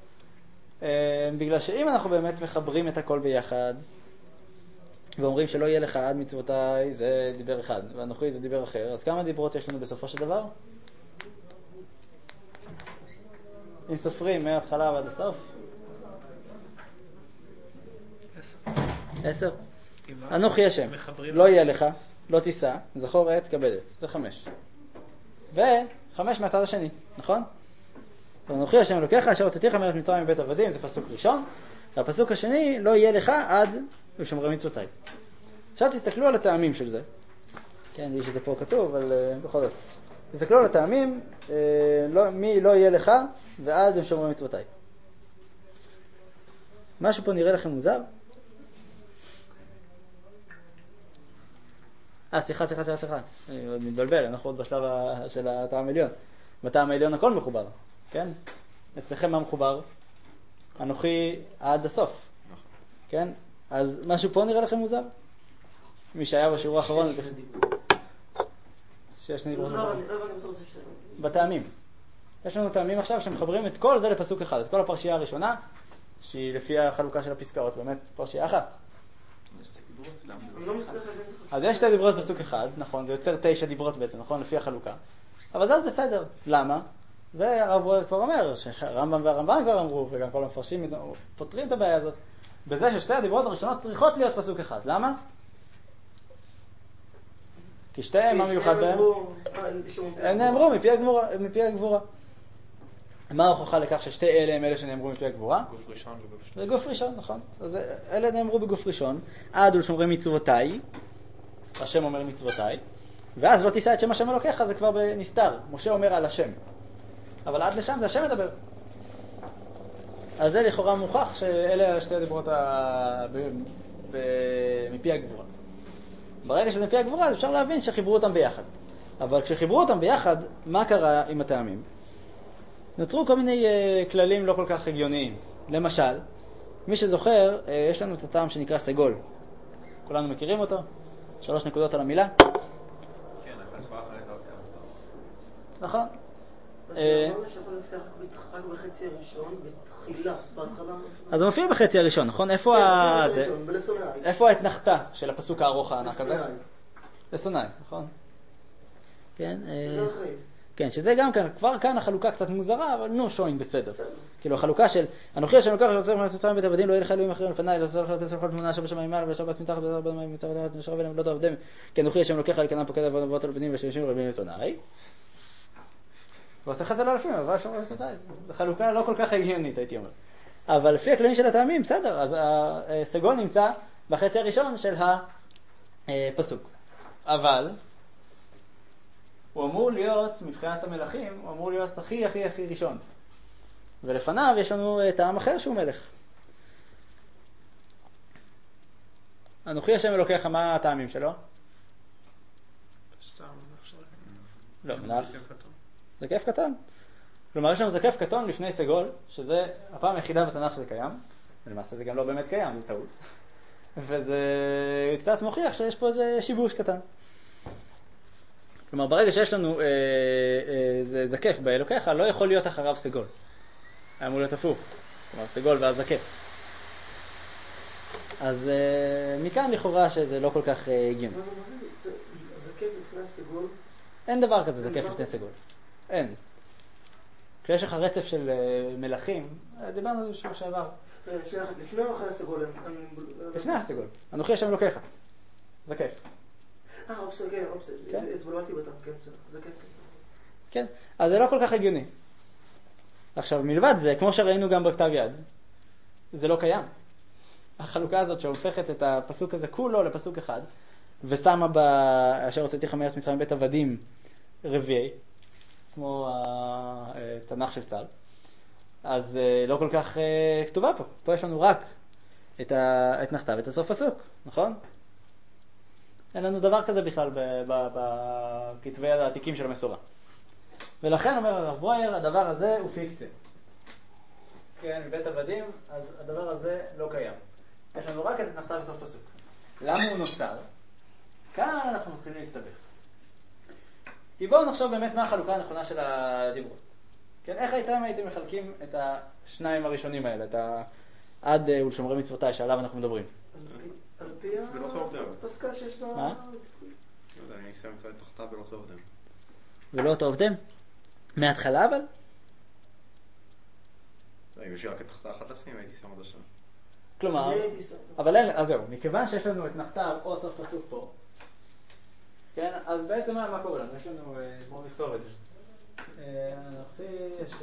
S1: בגלל שאם אנחנו באמת מחברים את הכל ביחד, ואומרים שלא יהיה לך עד מצוותיי, זה דיבר אחד, ואנוכי זה דיבר אחר, אז כמה דיברות יש לנו בסופו של דבר? אם סופרים מההתחלה ועד הסוף? עשר. אנוכי השם, לא יהיה לך, לא תישא, זכור עת כבדת, זה חמש. וחמש מהצד השני, נכון? ואנוכי השם אלוקיך אשר הוצאתיך מארץ מצרים מבית עבדים, זה פסוק ראשון, והפסוק השני, לא יהיה לך עד ושומרי מצוותיי. עכשיו תסתכלו על הטעמים של זה. כן, יש את זה פה כתוב, אבל uh, בכל זאת. תסתכלו על הטעמים, uh, לא, מי לא יהיה לך ועד ושומרי מצוותיי. משהו פה נראה לכם מוזר? אה, סליחה, סליחה, סליחה, סליחה. אני עוד מתבלבל, אנחנו עוד בשלב של הטעם העליון. בטעם העליון הכל מחובר, כן? אצלכם מה מחובר? אנוכי עד הסוף. כן? אז משהו פה נראה לכם מוזר? מי שהיה בשיעור האחרון שיש שני דיברות בטעמים. יש לנו טעמים עכשיו שמחברים את כל זה לפסוק אחד, את כל הפרשייה הראשונה שהיא לפי החלוקה של הפסקאות, באמת פרשייה אחת. אז יש שתי דיברות פסוק אחד, נכון, זה יוצר תשע דיברות בעצם, נכון, לפי החלוקה, אבל זה בסדר. למה? זה הרב כבר אומר, שהרמב"ם והרמב"ן כבר אמרו, וגם כל המפרשים פותרים את הבעיה הזאת, בזה ששתי הדיברות הראשונות צריכות להיות פסוק אחד. למה? כי שתיהם, מה מיוחד בהם? הם נאמרו מפי הגבורה. מה ההוכחה לכך ששתי אלה הם אלה שנאמרו מפי הגבורה?
S5: גוף ראשון וגוף שני.
S1: זה גוף ראשון, נכון. אז אלה נאמרו בגוף ראשון. עד ולשומרי מצוותיי, השם אומר מצוותיי, ואז לא תישא את שם השם אלוקיך, זה כבר נסתר. משה אומר על השם. אבל עד לשם זה השם מדבר. אז זה לכאורה מוכח שאלה שתי הדיברות ה... ב... ב... מפי הגבורה. ברגע שזה מפי הגבורה, אז אפשר להבין שחיברו אותם ביחד. אבל כשחיברו אותם ביחד, מה קרה עם הטעמים? נוצרו כל מיני uh, כללים לא כל כך הגיוניים. למשל, מי שזוכר, uh, יש לנו את הטעם שנקרא סגול. כולנו מכירים אותו? שלוש נקודות על המילה.
S2: כן, אבל כבר אחרי זה אותם.
S1: נכון.
S3: אז זה אמרנו שיכול לפתח רק בחצי הראשון, בתחילה, בהתחלה.
S1: אז זה מופיע בחצי הראשון, נכון? איפה ה... איפה ההתנחתה של הפסוק הארוך הענק הזה? לסונאי, נכון? כן.
S3: זה אחרי.
S1: כן, שזה גם כאן, כבר כאן החלוקה קצת מוזרה, אבל נו, שוין בסדר. כאילו החלוקה של אנוכי השם אלוקיך אשר הוצאתיך מארץ מצרים מבית עבדים, לא יהיה לך אלוהים אחרים על פניי, לא תעשה לך פסל כל תמונה אשר בשמיים מעלה ואשר בארץ מתחת ואשר במים מצב ודעת ונשר ולהם לא תעבדם, כי אנוכי השם אלוקיך אל כנען פוקד אבות על בנים ושמשים רבים לסונאי. ועושה חסד לאלפים, אבל שומרי מצוותיי. זו חלוקה לא כל כך הגיונית, הייתי אומר. אבל לפי הכללים של הטעמים, בסדר, אז הסגול נמצא בחצי הראשון של הפסוק. אבל הוא אמור להיות, מבחינת המלכים, הוא אמור להיות הכי הכי הכי ראשון. ולפניו יש לנו טעם אחר שהוא מלך. אנוכי השם אלוקיך, מה הטעמים שלו? לא, מלך. זה כיף קטן. כלומר, יש לנו זה כיף קטן לפני סגול, שזה הפעם היחידה בתנ"ך שזה קיים. ולמעשה זה גם לא באמת קיים, זה טעות. וזה קצת מוכיח שיש פה איזה שיבוש קטן. כלומר, ברגע שיש לנו אה, אה, זה זקף באלוקיך, לא יכול להיות אחריו סגול. היה אמור להיות הפוך. כלומר, סגול ואז זקף. אז אה, מכאן לכאורה שזה לא כל כך אה, הגיוני.
S3: מה זה זקף לפני סגול?
S1: אין דבר כזה זקף לפני סגול. אין. כשיש לך רצף של מלכים, דיברנו על זה שבוע שעבר.
S3: לפני או אחרי הסגול?
S1: לפני הסגול. אנוכי השם אלוקיך. זה כיף.
S3: אה, אופסר, כן, אופסר. התבלבלתי בתם, כן, זה כיף.
S1: כן, אז זה לא כל כך הגיוני. עכשיו, מלבד זה, כמו שראינו גם בכתב יד, זה לא קיים. החלוקה הזאת שהופכת את הפסוק הזה כולו לפסוק אחד, ושמה באשר הוצאתיך מארץ מצרים בית עבדים רביעי, כמו התנ"ך של צה"ל, אז לא כל כך כתובה פה. פה יש לנו רק את האתנחתא ואת הסוף פסוק, נכון? אין לנו דבר כזה בכלל בכתבי העתיקים של המסורה. ולכן אומר הרב ברויר, הדבר הזה הוא פיקציה. כן, מבית עבדים, אז הדבר הזה לא קיים. יש לנו רק את האתנחתא וסוף פסוק. למה הוא נוצר? כאן אנחנו מתחילים להסתבך. כי בואו נחשוב באמת מה החלוקה הנכונה של הדיברות. כן, איך הייתם הייתם מחלקים את השניים הראשונים האלה, את ה... עד ולשומרי מצוותיי שעליו אנחנו מדברים?
S3: על פי הפסקה שיש בה...
S1: מה?
S2: לא יודע, אני אסיים את האתנחתא ולא תעובדם.
S1: ולא תעובדם? מההתחלה אבל?
S2: אם יש לי רק אתנחתא אחת לשים, הייתי שם עוד השנה.
S1: כלומר, אבל אין, אז זהו, מכיוון שיש לנו אתנחתא או סוף פסוק פה, כן, אז בעצם מה, מה קורה לנו? יש לנו, בואו נכתוב את זה. אנוכי השם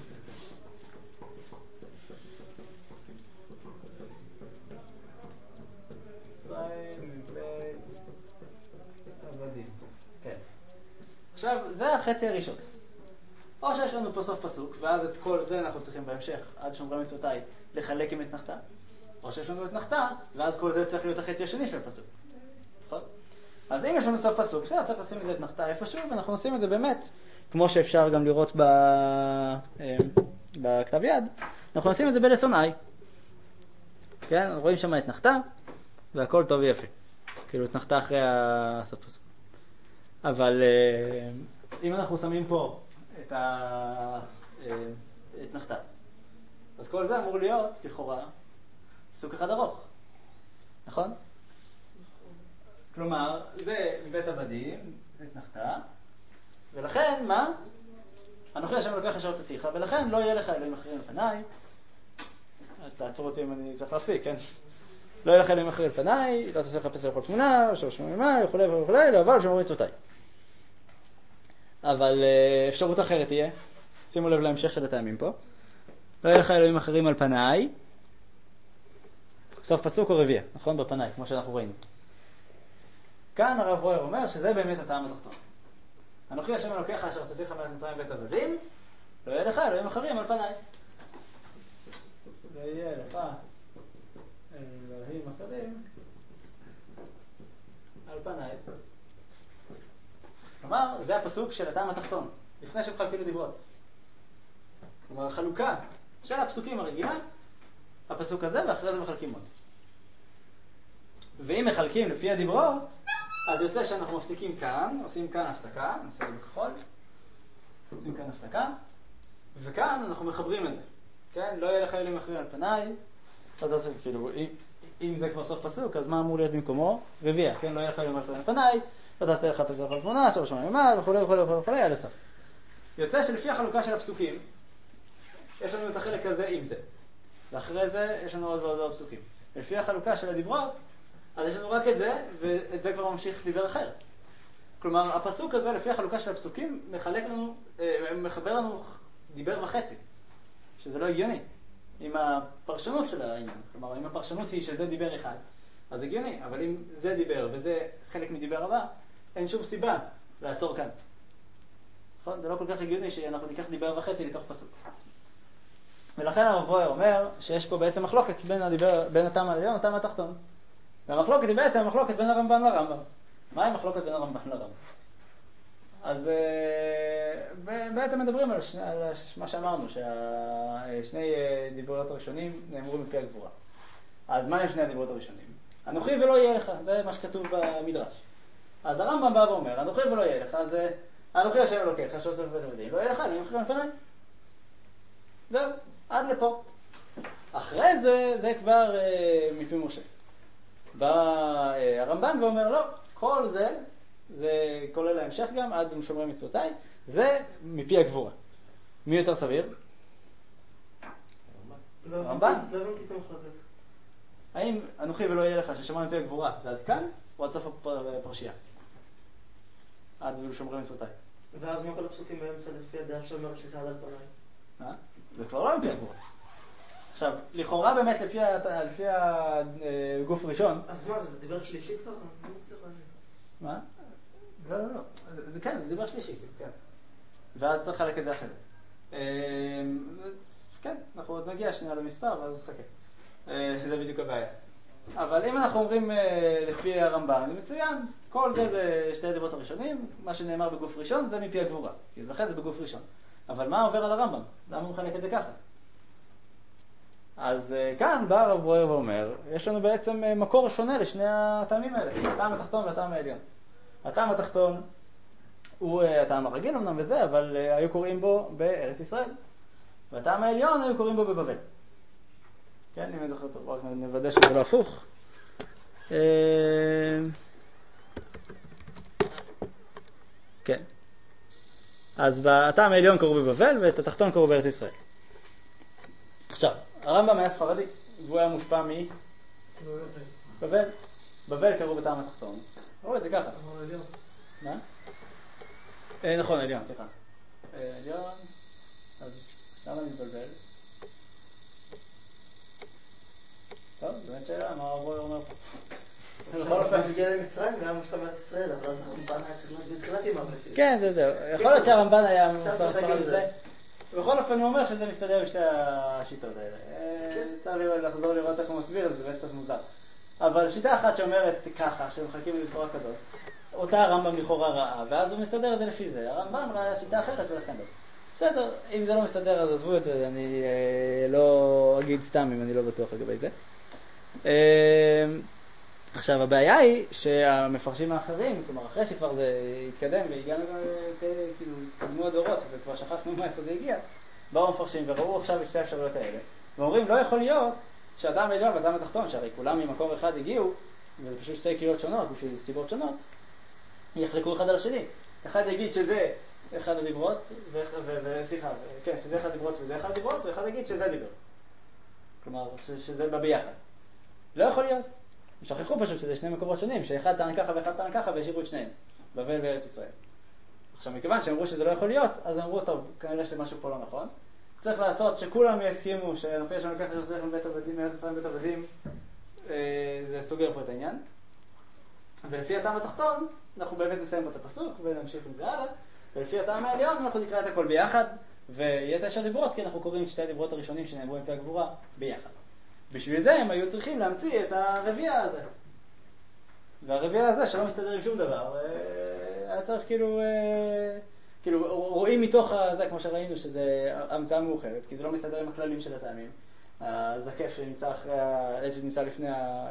S1: ישראל מבית עבדים. כן. עכשיו, זה החצי הראשון. או שיש לנו פה סוף פסוק, ואז את כל זה אנחנו צריכים בהמשך, עד שומרי מצוותיי, לחלק עם אתנחתא. או שיש לנו אתנחתא, ואז כל זה צריך להיות החצי השני של הפסוק. נכון? אז אם יש לנו סוף פסוק, בסדר, צריך לשים את זה אתנחתא איפשהו, ואנחנו נשים את זה באמת, כמו שאפשר גם לראות ב... בכתב יד, אנחנו נשים את זה בלשונאי. כן? רואים שם אתנחתא, והכל טוב ויפה. כאילו אתנחתא אחרי הסוף פסוק. אבל אם אנחנו שמים פה את האתנחתא, אז כל זה אמור להיות, לכאורה, פסוק אחד ארוך. נכון? כלומר, זה מבית עבדים, אתנחתא, ולכן, מה? אנוכי השם אלוקיך אשר הוצאתיך, ולכן לא יהיה לך אלוהים אחרים על פניי. תעצור אותי אם אני צריך להפסיק, כן? לא יהיה לך אלוהים אחרים על פניי, לא תעשה לחפש לכל תמונה, או שורש ממימה, וכו' וכו', לא אבל שמור מצוותיי. אבל אפשרות אחרת תהיה, שימו לב להמשך של הטעמים פה, לא יהיה לך אלוהים אחרים על פניי, סוף פסוק או רביע, נכון? בפניי, כמו שאנחנו ראינו. כאן הרב ברויר אומר שזה באמת הטעם התחתון. אנוכי השם אלוקיך אשר הוצאתיך מארץ מצרים בית עבדים, לא יהיה לך אלוהים אחרים על פניי. לא יהיה לך אלוהים אחרים על פניי. כלומר, זה הפסוק של הטעם התחתון, לפני שמחלקים לדיברות. כלומר, החלוקה של הפסוקים הרגילה, הפסוק הזה, ואחרי זה מחלקים עוד. ואם מחלקים לפי הדיברות, אז יוצא שאנחנו מפסיקים כאן, עושים כאן הפסקה, נעשה את זה בכחול, עושים כאן הפסקה, וכאן אנחנו מחברים את זה. כן? לא יהיה לך אלוהים אחרים על פניי, אז זה כאילו, אם, אם זה כבר סוף פסוק, אז מה אמור להיות במקומו? רביע, כן? לא יהיה לך אלוהים אחרים על פניי, לא תעשה לך פסוק על תמונה, שורש ממימה, וכו' וכו' וכו' וכו', עד הסוף. יוצא שלפי החלוקה של הפסוקים, יש לנו את החלק הזה עם זה. ואחרי זה יש לנו עוד ועוד ועוד פסוקים. לפי החלוקה של הדיברות, אז יש לנו רק את זה, ואת זה כבר ממשיך דיבר אחר. כלומר, הפסוק הזה, לפי החלוקה של הפסוקים, מחלק לנו, מחבר לנו דיבר וחצי, שזה לא הגיוני, עם הפרשנות של העניין. כלומר, אם הפרשנות היא שזה דיבר אחד, אז הגיוני, אבל אם זה דיבר וזה חלק מדיבר הבא, אין שום סיבה לעצור כאן. נכון? זה לא כל כך הגיוני שאנחנו ניקח דיבר וחצי לתוך פסוק. ולכן הרב ברויר אומר שיש פה בעצם מחלוקת בין הדיבר, בין הטעם העליון לטעם התחתון. והמחלוקת היא בעצם המחלוקת בין הרמב"ן לרמב"ם. מה היא מחלוקת בין הרמב"ן לרמב"ם? אז בעצם מדברים על, שני, על מה שאמרנו, ששני דיברות הראשונים נאמרו מפי הגבורה. אז מה הם שני הדיברות הראשונים? אנוכי ולא יהיה לך, זה מה שכתוב במדרש. אז הרמב"ם בא ואומר, אנוכי ולא יהיה לך, זה אנוכי השם אלוקיך, שעושה בבית עבדים, לא יהיה לך, אני מחרים לפניי. זהו, עד לפה. אחרי זה, זה כבר אה, מפי משה. בא אה, הרמב"ן ואומר, לא, כל זה, זה כולל ההמשך גם, עד ושומרי מצוותיי, זה מפי הגבורה. מי יותר סביר?
S3: לא
S1: רמב"ן.
S3: הבנתי לא הבנתי את המחלוקת.
S1: האם אנוכי ולא יהיה לך ששמע מפי הגבורה, זה עד כאן או עד סוף הפרשייה? עד ולשומרי מצוותיי.
S3: ואז מה כל הפסוקים באמצע לפי הדעה שאומרת שזה עד על פניי?
S1: אה? זה כבר לא מפי הגבורה. עכשיו, לכאורה באמת לפי, ה... לפי הגוף ראשון...
S3: אז מה זה, זה דיבר שלישי כבר? אני לא מצליח להבין.
S1: מה? לא, לא, לא. זה, זה כן, זה דיבר שלישי, כן. ואז צריך לחלק את זה אחרת. כן, אנחנו עוד נגיע שנייה למספר, ואז חכה. זה בדיוק הבעיה. אבל אם אנחנו אומרים לפי הרמב"ן, זה מצוין. כל זה זה שתי הדיברות הראשונים, מה שנאמר בגוף ראשון זה מפי הגבורה. כי לכן זה בגוף ראשון. אבל מה עובר על הרמב"ם? למה הוא מחלק את זה ככה? אז כאן בא הרב ברויר ואומר, יש לנו בעצם מקור שונה לשני הטעמים האלה, הטעם התחתון והטעם העליון. הטעם התחתון הוא הטעם הרגיל אמנם וזה, אבל היו קוראים בו בארץ ישראל. והטעם העליון היו קוראים בו בבבל. כן, אם אני זוכר טוב, רק נוודא שזה לא הפוך. כן. אז בטעם העליון קראו בבבל, ואת התחתון קראו בארץ ישראל. עכשיו, הרמב"ם היה ספרדי, והוא היה מושפע מ... בבל. בבל קראו בטעם התחתון. ראו את זה ככה. מה? נכון, עליון, סליחה. עליון, אז למה אני מתבלבל? טוב, באמת שאלה, מה הרב ברויר אומר פה?
S3: בכל אופן, הגיע למצרים והיה מושפע מארץ ישראל, אבל אז הרמב"ן היה צריך להיות בתחילת עם המלכים.
S1: כן, זה זהו. יכול להיות שהרמב"ן היה מושפע ספרדי זה. בכל אופן הוא אומר שזה מסתדר בשתי השיטות האלה. צריך לחזור לראות איך הוא מסביר, זה באמת קצת מוזר. אבל שיטה אחת שאומרת ככה, שמחלקים את זה בצורה כזאת, אותה הרמב"ם לכאורה רעה, ואז הוא מסדר את זה לפי זה. הרמב"ם ראה שיטה אחרת ולכן לא. בסדר, אם זה לא מסתדר אז עזבו את זה, אני לא אגיד סתם אם אני לא בטוח לגבי זה. עכשיו הבעיה היא שהמפרשים האחרים, כלומר אחרי שכבר זה התקדם והגענו כאילו קדמו הדורות וכבר שכחנו מאיפה זה הגיע, באו המפרשים וראו עכשיו את שתי האפשרויות האלה ואומרים לא יכול להיות שהאדם העליון והאדם התחתון, שהרי כולם ממקור אחד הגיעו וזה פשוט שתי קריאות שונות בשביל סיבות שונות, יחלקו אחד על השני. אחד יגיד שזה אחד הדיברות וסליחה, כן, שזה אחד הדיברות וזה אחד הדיברות, ואחד יגיד שזה דיבר, כלומר שזה בא ביחד. לא יכול להיות. שכחו פשוט שזה שני מקורות שונים, שאחד טען ככה ואחד טען ככה והשאירו את שניהם, בבל וארץ ישראל. עכשיו מכיוון שאמרו שזה לא יכול להיות, אז אמרו טוב, כנראה שמשהו פה לא נכון. צריך לעשות שכולם יסכימו שנופיע שם ככה שעושה לכם בית עבדים, מארץ ישראל בית עבדים, זה סוגר פה את העניין. ולפי הטעם התחתון, אנחנו באמת נסיים פה את הפסוק ונמשיך עם זה הלאה, ולפי הטעם העליון אנחנו נקרא את הכל ביחד, ויהיה תשע דיברות, כי אנחנו קוראים את שתי הדיברות הראשונים שנאמרו עם פי הגבורה ביחד. בשביל זה הם היו צריכים להמציא את הרביעה הזה. והרביעה הזה שלא מסתדר עם שום דבר, היה צריך כאילו, כאילו רואים מתוך זה כמו שראינו שזה המצאה מאוחרת, כי זה לא מסתדר עם הכללים של הטעמים. הזקף שנמצא אחרי, האש שנמצא לפני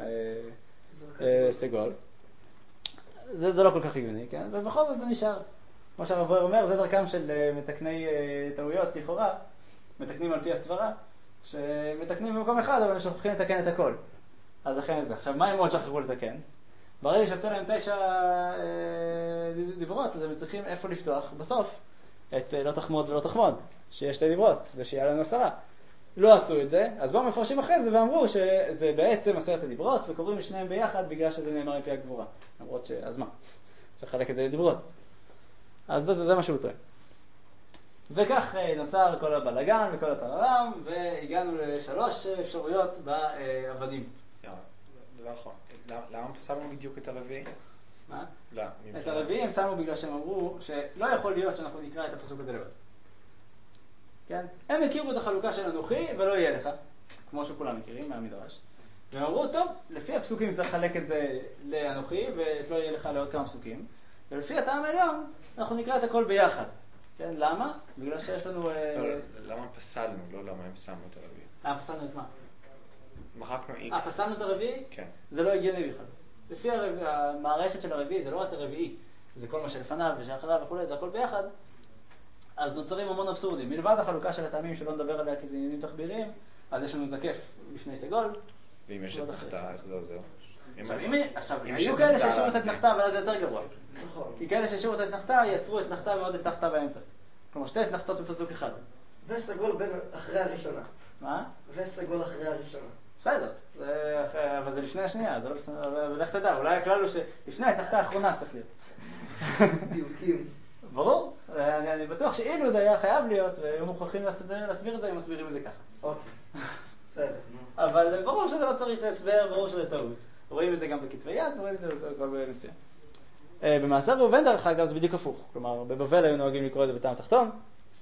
S1: הסגול. זה, זה לא כל כך הגיוני, כן? ובכל זאת זה נשאר. כמו שהרב ברויר אומר, זה דרכם של מתקני טעויות לכאורה, מתקנים על פי הסברה. שמתקנים במקום אחד, אבל הם שוכחים לתקן את הכל. אז לכן זה. עכשיו, מה הם עוד שכחו לתקן? ברגע שיוצא להם תשע אה, דיברות, אז הם צריכים איפה לפתוח בסוף את לא תחמוד ולא תחמוד, שיש שתי דיברות, ושיהיה לנו עשרה. לא עשו את זה, אז באו מפרשים אחרי זה ואמרו שזה בעצם עשרת הדיברות, וקוראים לשניהם ביחד בגלל שזה נאמר לפי הגבורה. למרות ש... אז מה? צריך לחלק את זה לדיברות. אז זה, זה מה שהוא טוען. וכך נוצר כל הבלגן וכל הטררם, והגענו לשלוש אפשרויות בעבדים.
S5: דבר אחרון, למה שמו בדיוק את הרביעי?
S1: מה?
S5: לא.
S1: את הרביעי הם שמו בגלל שהם אמרו שלא יכול להיות שאנחנו נקרא את הפסוק הזה לבד. כן? הם הכירו את החלוקה של אנוכי ולא יהיה לך, כמו שכולם מכירים מהמדרש. והם אמרו, טוב, לפי הפסוקים צריך לחלק את זה לאנוכי ולא יהיה לך לעוד כמה פסוקים. ולפי הטעם העליון אנחנו נקרא את הכל ביחד. כן, למה? בגלל שיש לנו...
S5: למה פסלנו, לא למה הם שמו את הרביעי?
S1: אה, פסלנו את מה?
S5: מחקנו איקס.
S1: אה, פסלנו את הרביעי?
S5: כן.
S1: זה לא הגיוני בכלל. לפי המערכת של הרביעי, זה לא רק הרביעי, זה כל מה שלפניו ושאחריו וכו', זה הכל ביחד. אז נוצרים המון אבסורדים. מלבד החלוקה של הטעמים שלא נדבר עליה כי זה עניינים תחביריים, אז יש לנו זקף לפני סגול.
S5: ואם יש את נחתה, איך זה עוזר?
S1: עכשיו, היו כאלה שהשאירו את נחתה, אבל זה יותר גרוע. כי כאלה שהשאירו את נחתה, יצרו את נחתה ועוד את נחתה באמצע. כלומר, שתי את נחתות בפסוק אחד.
S3: וסגול בין אחרי הראשונה.
S1: מה?
S3: וסגול אחרי הראשונה.
S1: בסדר, זה אחרי- אבל זה לפני השנייה, זה לא בסדר, אבל לך תדע, אולי הכלל הוא שלפני התחתה האחרונה צריך להיות.
S3: דיוקים.
S1: ברור, אני, אני בטוח שאילו זה היה חייב להיות, והיו מוכרחים להסביר, להסביר את זה, הם מסבירים את זה ככה.
S3: אוקיי. בסדר, נו.
S1: אבל ברור שזה לא צריך להסבר, ברור שזה טעות. רואים את זה גם בכתבי יד, רואים את זה בכל מצוין. Uh, במעשר ראובן דרך אגב זה בדיוק הפוך. כלומר, בבבל היו נוהגים לקרוא את זה בטעם תחתון,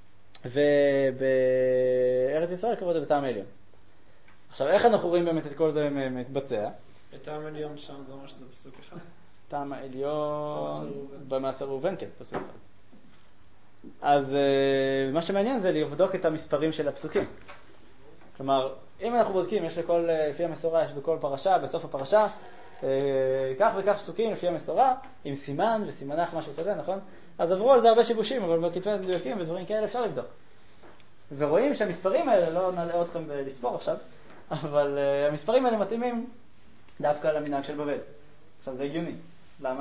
S1: ובארץ ישראל קראו את זה בטעם עליון. עכשיו, איך אנחנו רואים באמת את כל זה מתבצע?
S4: בטעם עליון שם זה אומר שזה פסוק אחד.
S1: טעם העליון
S4: במעשר ראובן.
S1: במעשר ראובן, כן, פסוק אחד. אז uh, מה שמעניין זה לבדוק את המספרים של הפסוקים. כלומר, אם אנחנו בודקים, יש לכל, לפי המסורה, יש בכל פרשה, בסוף הפרשה, אה, כך וכך פסוקים לפי המסורה, עם סימן וסימנך, משהו כזה, נכון? אז עברו על זה הרבה שיבושים, אבל בכתבי מדויקים ודברים כאלה אפשר לבדוק. ורואים שהמספרים האלה, לא נעלה אתכם לספור עכשיו, אבל אה, המספרים האלה מתאימים דווקא למנהג של בבל. עכשיו זה הגיוני. למה?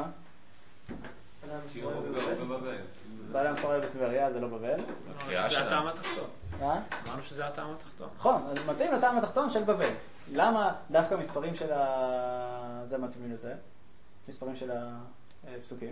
S1: בעלי המסורה בטבריה, זה לא בבל.
S4: זה הטעם התחתון.
S1: מה?
S4: אמרנו שזה הטעם התחתון.
S1: נכון, אז מתאים לטעם התחתון של בבל. למה דווקא מספרים של ה... זה מתאימים לזה? מספרים של הפסוקים?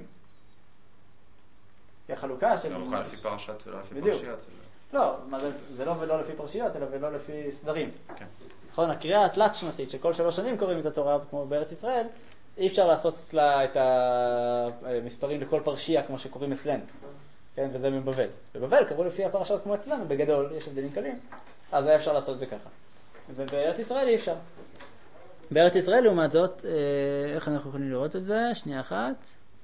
S1: כי החלוקה של...
S5: לא לפי פרשת ולא לפי
S1: בדיוק.
S5: פרשיות.
S1: לא, מה זה, זה לא ולא לפי פרשיות, אלא ולא לפי סדרים.
S5: כן.
S1: נכון, הקריאה התלת שנתית שכל שלוש שנים קוראים את התורה כמו בארץ ישראל, אי אפשר לעשות אצלה את המספרים לכל פרשייה כמו שקוראים אצלנו. כן, וזה מבבל. בבבל קראו לפי הפרשות כמו אצלנו, בגדול, יש הבדלים קלים, אז היה אפשר לעשות את זה ככה. ובארץ ישראל אי אפשר. בארץ ישראל, לעומת זאת, איך אנחנו יכולים לראות את זה? שנייה אחת.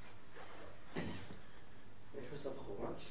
S3: יש בסוף החומש?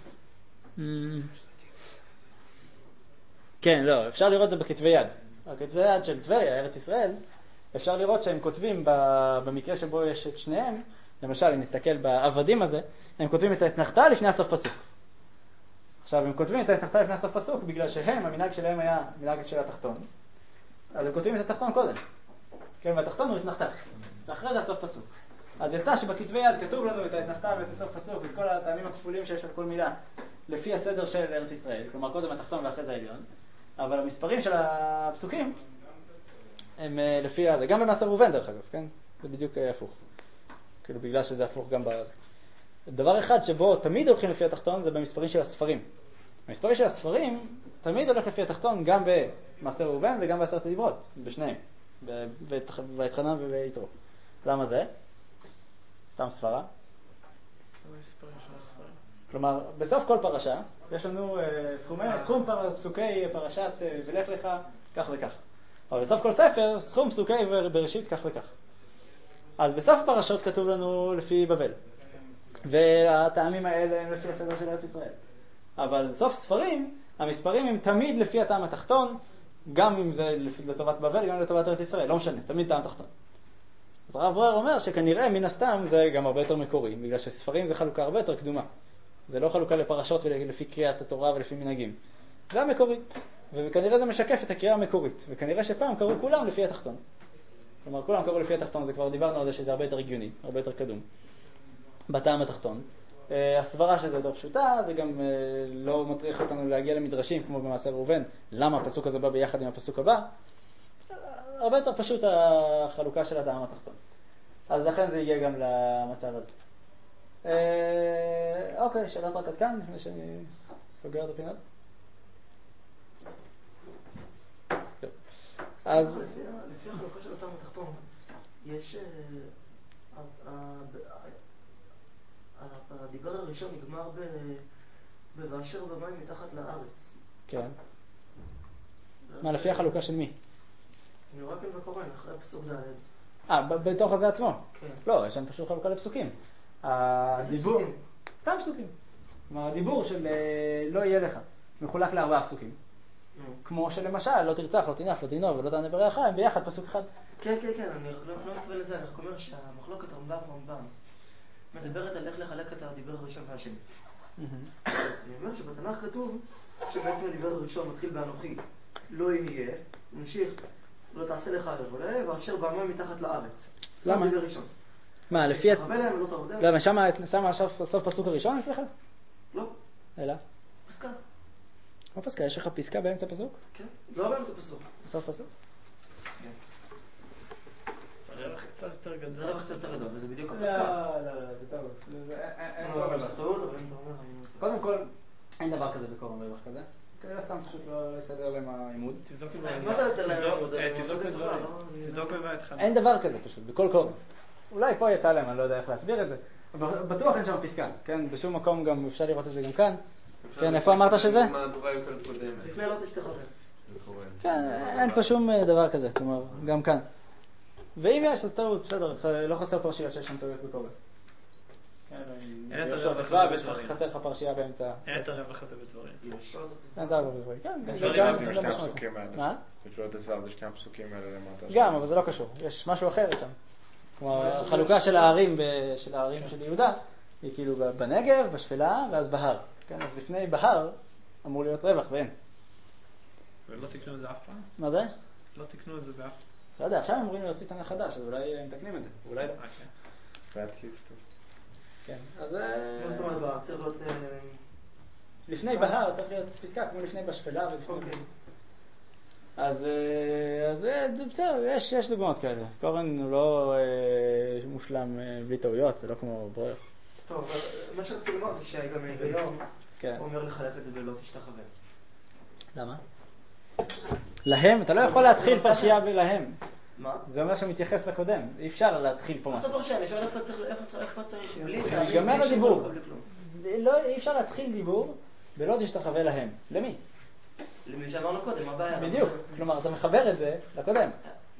S1: כן, לא, אפשר לראות את זה בכתבי יד. הכתבי יד של טבריה, ארץ ישראל, אפשר לראות שהם כותבים במקרה שבו יש את שניהם, למשל, אם נסתכל בעבדים הזה, הם כותבים את האתנחתא לפני הסוף פסוק. עכשיו, הם כותבים את האתנחתא לפני הסוף פסוק, בגלל שהם, המנהג שלהם היה מנהג של התחתון. אז הם כותבים את התחתון קודם. כן, והתחתון הוא אתנחתא. ואחרי זה הסוף פסוק. אז יצא שבכתבי יד כתוב לנו את האתנחתא ואת הסוף פסוק, את כל הטעמים הכפולים שיש על כל מילה, לפי הסדר של ארץ ישראל. כלומר, קודם התחתון ואחרי זה העליון. אבל המספרים של הפסוקים הם לפי הזה. גם במעשר ראובן, דרך אגב, כן? זה בדיוק הפוך. כאילו בגלל שזה הפוך גם בזה. דבר אחד שבו תמיד הולכים לפי התחתון זה במספרים של הספרים. המספרים של הספרים תמיד הולך לפי התחתון גם במעשר ראובן וגם בעשרת הדיברות, בשניהם, בהתחנן וביתרו. למה זה? סתם ספרה.
S4: המספרים של הספרים.
S1: כלומר, בסוף כל פרשה יש לנו סכומי, סכום פסוקי פרשת ולך לך כך וכך. אבל בסוף כל ספר סכום פסוקי בראשית כך וכך. אז בסוף הפרשות כתוב לנו לפי בבל. והטעמים האלה הם לפי הסדר של ארץ ישראל. אבל בסוף ספרים, המספרים הם תמיד לפי הטעם התחתון, גם אם זה לטובת בבל, גם לטובת ארץ ישראל, לא משנה, תמיד טעם תחתון. אז הרב ברר אומר שכנראה מן הסתם זה גם הרבה יותר מקורי, בגלל שספרים זה חלוקה הרבה יותר קדומה. זה לא חלוקה לפרשות ולפי קריאת התורה ולפי מנהגים. זה המקורי. וכנראה זה משקף את הקריאה המקורית. וכנראה שפעם קראו כולם לפי התחתון. כלומר, כולם קראו לפי התחתון, זה כבר דיברנו על זה שזה הרבה יותר הגיוני, הרבה יותר קדום. בטעם התחתון. הסברה שזה יותר פשוטה, זה גם לא מטריח אותנו להגיע למדרשים כמו במעשר ראובן, למה הפסוק הזה בא ביחד עם הפסוק הבא. הרבה יותר פשוט החלוקה של הטעם התחתון. אז לכן זה יגיע גם למצב הזה. אוקיי, שאלות רק עד כאן, לפני שאני סוגר את הפינות. אז
S3: לפי החלוקה של הטעם התחתון, יש... הדיבר הראשון נגמר ב"ואשר במים מתחת לארץ".
S1: כן. מה, לפי החלוקה של מי?
S3: אני רואה כאן בקוראן, אחרי הפסוק ד'.
S1: אה, בתוך הזה עצמו?
S3: כן.
S1: לא, יש שם פשוט חלוקה לפסוקים. הדיבור... סתם פסוקים. כלומר, הדיבור של לא יהיה לך מחולק לארבעה פסוקים. כמו שלמשל, לא תרצח, לא תנף, לא תנוב ולא תענה ברעך, הם ביחד פסוק אחד.
S3: כן, כן, כן, אני לא מתכוון לזה, אני אומר שהמחלוקת רמב"ם רמב"ם מדברת על איך לחלק את הדיבר הראשון והשני. אני אומר שבתנ"ך כתוב שבעצם הדיבר הראשון מתחיל באנוכי, לא יהיה, נמשיך, לא תעשה לך ערב, ואשר במים מתחת לארץ.
S1: למה?
S3: זה דיבר ראשון.
S1: מה, לפי...
S3: תחווה להם ולא תעבדם?
S1: לא, שמה סוף פסוק הראשון, סליחה?
S3: לא.
S1: אלא?
S3: פסקה.
S1: מה פסקה? יש לך פסקה באמצע פסוק?
S3: כן, לא באמצע פסוק.
S1: בסוף פסוק?
S4: זה רווח קצת יותר גדול.
S3: זה רווח קצת יותר גדול, וזה בדיוק
S1: לא,
S3: הפסקה.
S1: לא, לא, זה טוב. אין
S3: לא,
S1: דבר
S3: זה
S1: כזה.
S3: טעות, אבל אם אתה אומר...
S1: קודם כל, אין דבר כזה בקורם רווח כזה. כנראה סתם פשוט לא יסתדר להם העימוד.
S4: תבדוק
S3: מה זה לסדר להם?
S4: תבדוק בדברים. תבדוק בבית חד.
S1: אין דבר כזה פשוט, בכל קורם. אולי פה יצא להם, אני לא יודע איך להסביר את זה. בטוח אין שם פסקה, כן? בשום מקום גם אפשר לראות את זה גם כאן. כן, איפה אמרת שזה?
S2: מהדורה יותר קודמת.
S3: לפני לא תשתחרר.
S1: כן, אין פה שום דבר כזה, כלומר, גם כאן. ואם יש, אז טעות, בסדר, לא חסר פרשיות שיש שם טעויות בקורם.
S4: אין את הרווח הזה בדברים.
S1: חסר לך פרשייה באמצע.
S4: אין את הרווח הזה בדברים.
S1: אין את הרווח בדברים, כן.
S5: זה שני הפסוקים האלה.
S1: מה?
S5: יש לו את הדבר, זה שני הפסוקים האלה למטה.
S1: גם, אבל זה לא קשור, יש משהו אחר איתם. כלומר, החלוקה של הערים של הערים של יהודה היא כאילו בנגב, בשפלה, ואז בהר. כן, אז לפני בהר אמור להיות רווח, ואין.
S4: ולא תקנו את זה אף פעם?
S1: מה זה?
S4: לא תקנו את זה באף פעם.
S1: לא יודע, עכשיו הם אמורים להוציא תנ"ך חדש, אז אולי מתקנים את זה, אולי לא.
S5: והתליפטו.
S1: כן, אז...
S3: מה זאת אומרת בהר? צריך להיות...
S1: לפני בהר צריך להיות פסקה, כמו לפני בשפלה ולפני...
S3: אוקיי.
S1: אז זה בסדר, יש, יש דוגמאות כאלה. קורן הוא לא אה, מושלם אה, בלי טעויות, זה לא כמו ברור.
S3: טוב, אבל מה שרציתי לומר זה שגם ביום
S1: כן.
S3: הוא אומר לחלק את זה ולא תשתחווה.
S1: למה? להם? אתה לא יכול להתחיל פרשייה בלהם.
S3: מה?
S1: זה אומר שמתייחס לקודם, אי אפשר להתחיל פה
S3: מה
S1: משהו.
S3: זאת פרשייה? אני שואל איפה צריך, איפה צריך, בלי
S1: ייגמר הדיבור. לא, אי אפשר להתחיל דיבור ולא תשתחווה להם. למי?
S3: למי שאמרנו קודם, מה הבעיה?
S1: בדיוק, כלומר אתה מחבר את זה לקודם.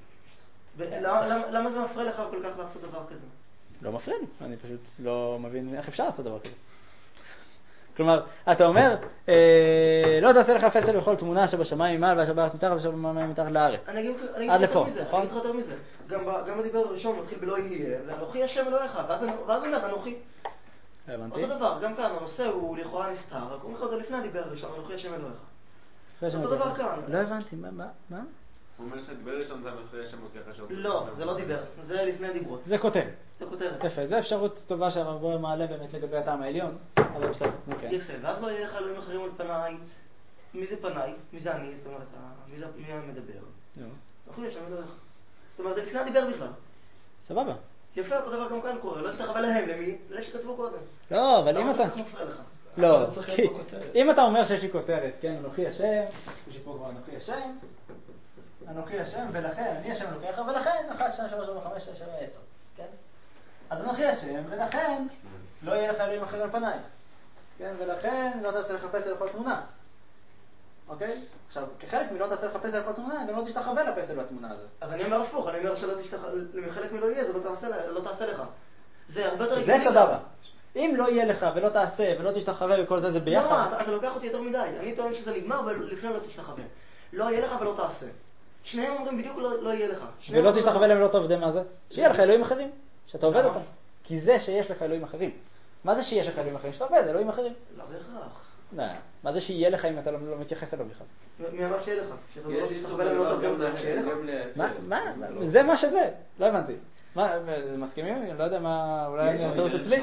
S3: למה זה מפריע לך כל כך לעשות דבר כזה?
S1: לא מפריע לי, אני פשוט לא מבין איך אפשר לעשות דבר כזה. כלומר, אתה אומר, לא תעשה לך פסל בכל תמונה שבשמיים מעל והשבארץ מתחת והשמיים מתחת לארץ.
S3: אני אגיד
S1: עד
S3: לך
S1: לפה,
S3: יותר מזה,
S1: נכון?
S3: אני אגיד לך יותר מזה. גם הדיבר הראשון מתחיל בלא יהיה, ואנוכי השם אלוהיך, ואז הוא אומר, אנוכי.
S1: הבנתי.
S3: אותו דבר, גם כאן, הנושא הוא לכאורה נסתר, רק הוא אומר לך לפני הדיבר הראשון, אנוכי השם אלוהיך. אותו דבר כאן.
S1: לא הבנתי, מה? מה?
S2: הוא אומר שהדיבר ראשון זה אנוכי השם אלוהיך.
S3: לא, זה לא דיבר, זה לפני דיברות.
S1: זה כותרת.
S3: זה כותרת.
S1: יפה, זו אפשרות טובה שהרב בורר מעלה באמת לגבי הטעם העליון, אבל בסדר, אוקיי.
S3: יפה, ואז לא יהיה לך אלוהים אחרים על פניי. מי זה פניי? מי זה אני? זאת אומרת, מי זה מי המדבר? אנוכי השם אלוהיך. זאת אומרת, זה לפני הדיבר בכלל.
S1: סבבה.
S3: יפה, אותו דבר גם כאן קורה, לא שתחווה להם, למי? אלה שכתבו קודם.
S1: לא, אבל אם אתה...
S3: למה זה מפריע לך?
S1: לא, אם אתה אומר שיש לי כותרת, כן, אנוכי השם, יש לי פה כבר אנוכי השם, אנוכי השם, ולכן, אני השם אלוקיך, ולכן, אחת, שתיים, שלוש, ארבע, חמש, שש, שבע, עשר, כן? אז אנוכי השם, ולכן, לא יהיה לך אלוהים אחר על פניי, כן? ולכן, לא תעשה לחפש על כל תמונה, אוקיי? עכשיו, כחלק מלא תעשה לחפש על כל תמונה, גם לא תשתחווה לפסל בתמונה הזאת.
S3: אז אני אומר הפוך, אני אומר שלא תשתחווה, מחלק מלא יהיה, זה לא תעשה לך. זה הרבה יותר...
S1: זה סבבה. אם לא יהיה לך ולא תעשה ולא תשתחווה וכל זה, זה ביחד.
S3: לא, אתה, אתה לוקח אותי יותר מדי. אני טוען שזה נגמר ולפני לא תשתחווה. לא יהיה לך ולא תעשה. שניהם אומרים בדיוק לא, לא יהיה לך.
S1: ולא תשתחווה להם ולא תעבדי מה זה? שיהיה לך אלוהים אחרים, שאתה עובד אותם. כי זה שיש לך אלוהים אחרים. מה זה שיש לך אלוהים אחרים? שאתה עובד, אלוהים אחרים.
S3: לא בהכרח.
S1: לא, מה זה שיהיה לך אם אתה לא, לא מתייחס אליו בכלל?
S3: מי אמר שיהיה לך? שאתה לא תשתחווה להם ולא תעבדי, שיהיה לך?
S1: מה? מה? זה מה שזה. לא הבנתי. מה, מסכימים? אני לא יודע מה, אולי אני אתרות אצלי?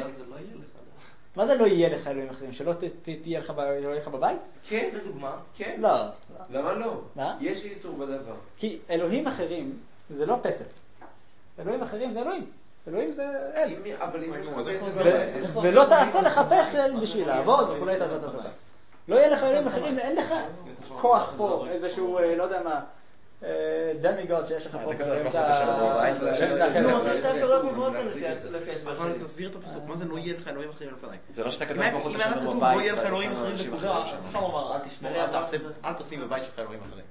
S1: מה זה לא יהיה לך אלוהים אחרים? שלא תהיה לך בבית?
S3: כן, לדוגמה, כן.
S1: לא.
S2: למה לא?
S1: מה?
S2: יש איסור בדבר.
S1: כי אלוהים אחרים זה לא פסל. אלוהים אחרים זה אלוהים. אלוהים זה אל.
S2: אבל אם יש לך פסל...
S1: ולא תעשה לך פסל בשביל לעבוד וכולי, לא יהיה לך אלוהים אחרים, אין לך כוח פה, איזשהו, לא יודע מה, דמיגוד שיש לך פה באמצע אחר.
S3: נו, אז יש את האפשרויות מבואות כאן לפי הסבר
S2: אבל
S3: שלי.
S2: תסביר את הפסוק, מה זה לא יהיה לך אלוהים אחרים על פניי?
S5: זה לא שאתה כתוב
S2: אם
S5: בחוץ
S2: היה
S5: השם
S2: כתוב
S5: בבית.
S2: לא יהיה לך אלוהים אחרים
S5: ואנשים
S2: נקודה,
S5: אחרים
S2: אז
S5: שם.
S2: סתם אמר אל תשמור, אל תשים בבית שלך אלוהים אחרים.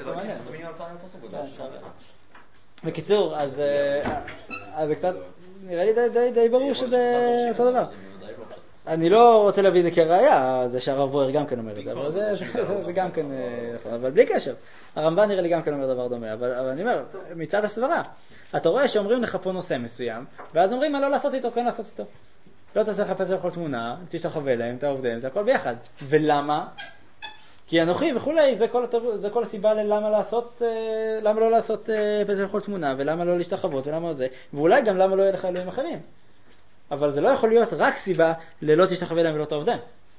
S1: בקיצור, אז זה קצת, נראה לי די ברור שזה אותו דבר. אני לא רוצה להביא את זה כראיה, זה שהרב בורר גם כן אומר את זה, אבל זה גם כן, אבל בלי קשר. הרמב"ן נראה לי גם כן אומר דבר דומה, אבל אני אומר, מצד הסברה, אתה רואה שאומרים לך פה נושא מסוים, ואז אומרים מה לא לעשות איתו, כן לעשות איתו. לא תעשה לחפש בכל תמונה, תשתחווה להם, תעובדיהם, זה הכל ביחד. ולמה? כי אנוכי וכולי, זה כל, זה כל הסיבה ללמה לעשות, למה לא לעשות פסל בכל תמונה, ולמה לא להשתחוות, ולמה זה, ואולי גם למה לא יהיה לך אלוהים אחרים. אבל זה לא יכול להיות רק סיבה ללא תשתחווה להם ולא תעובדיהם.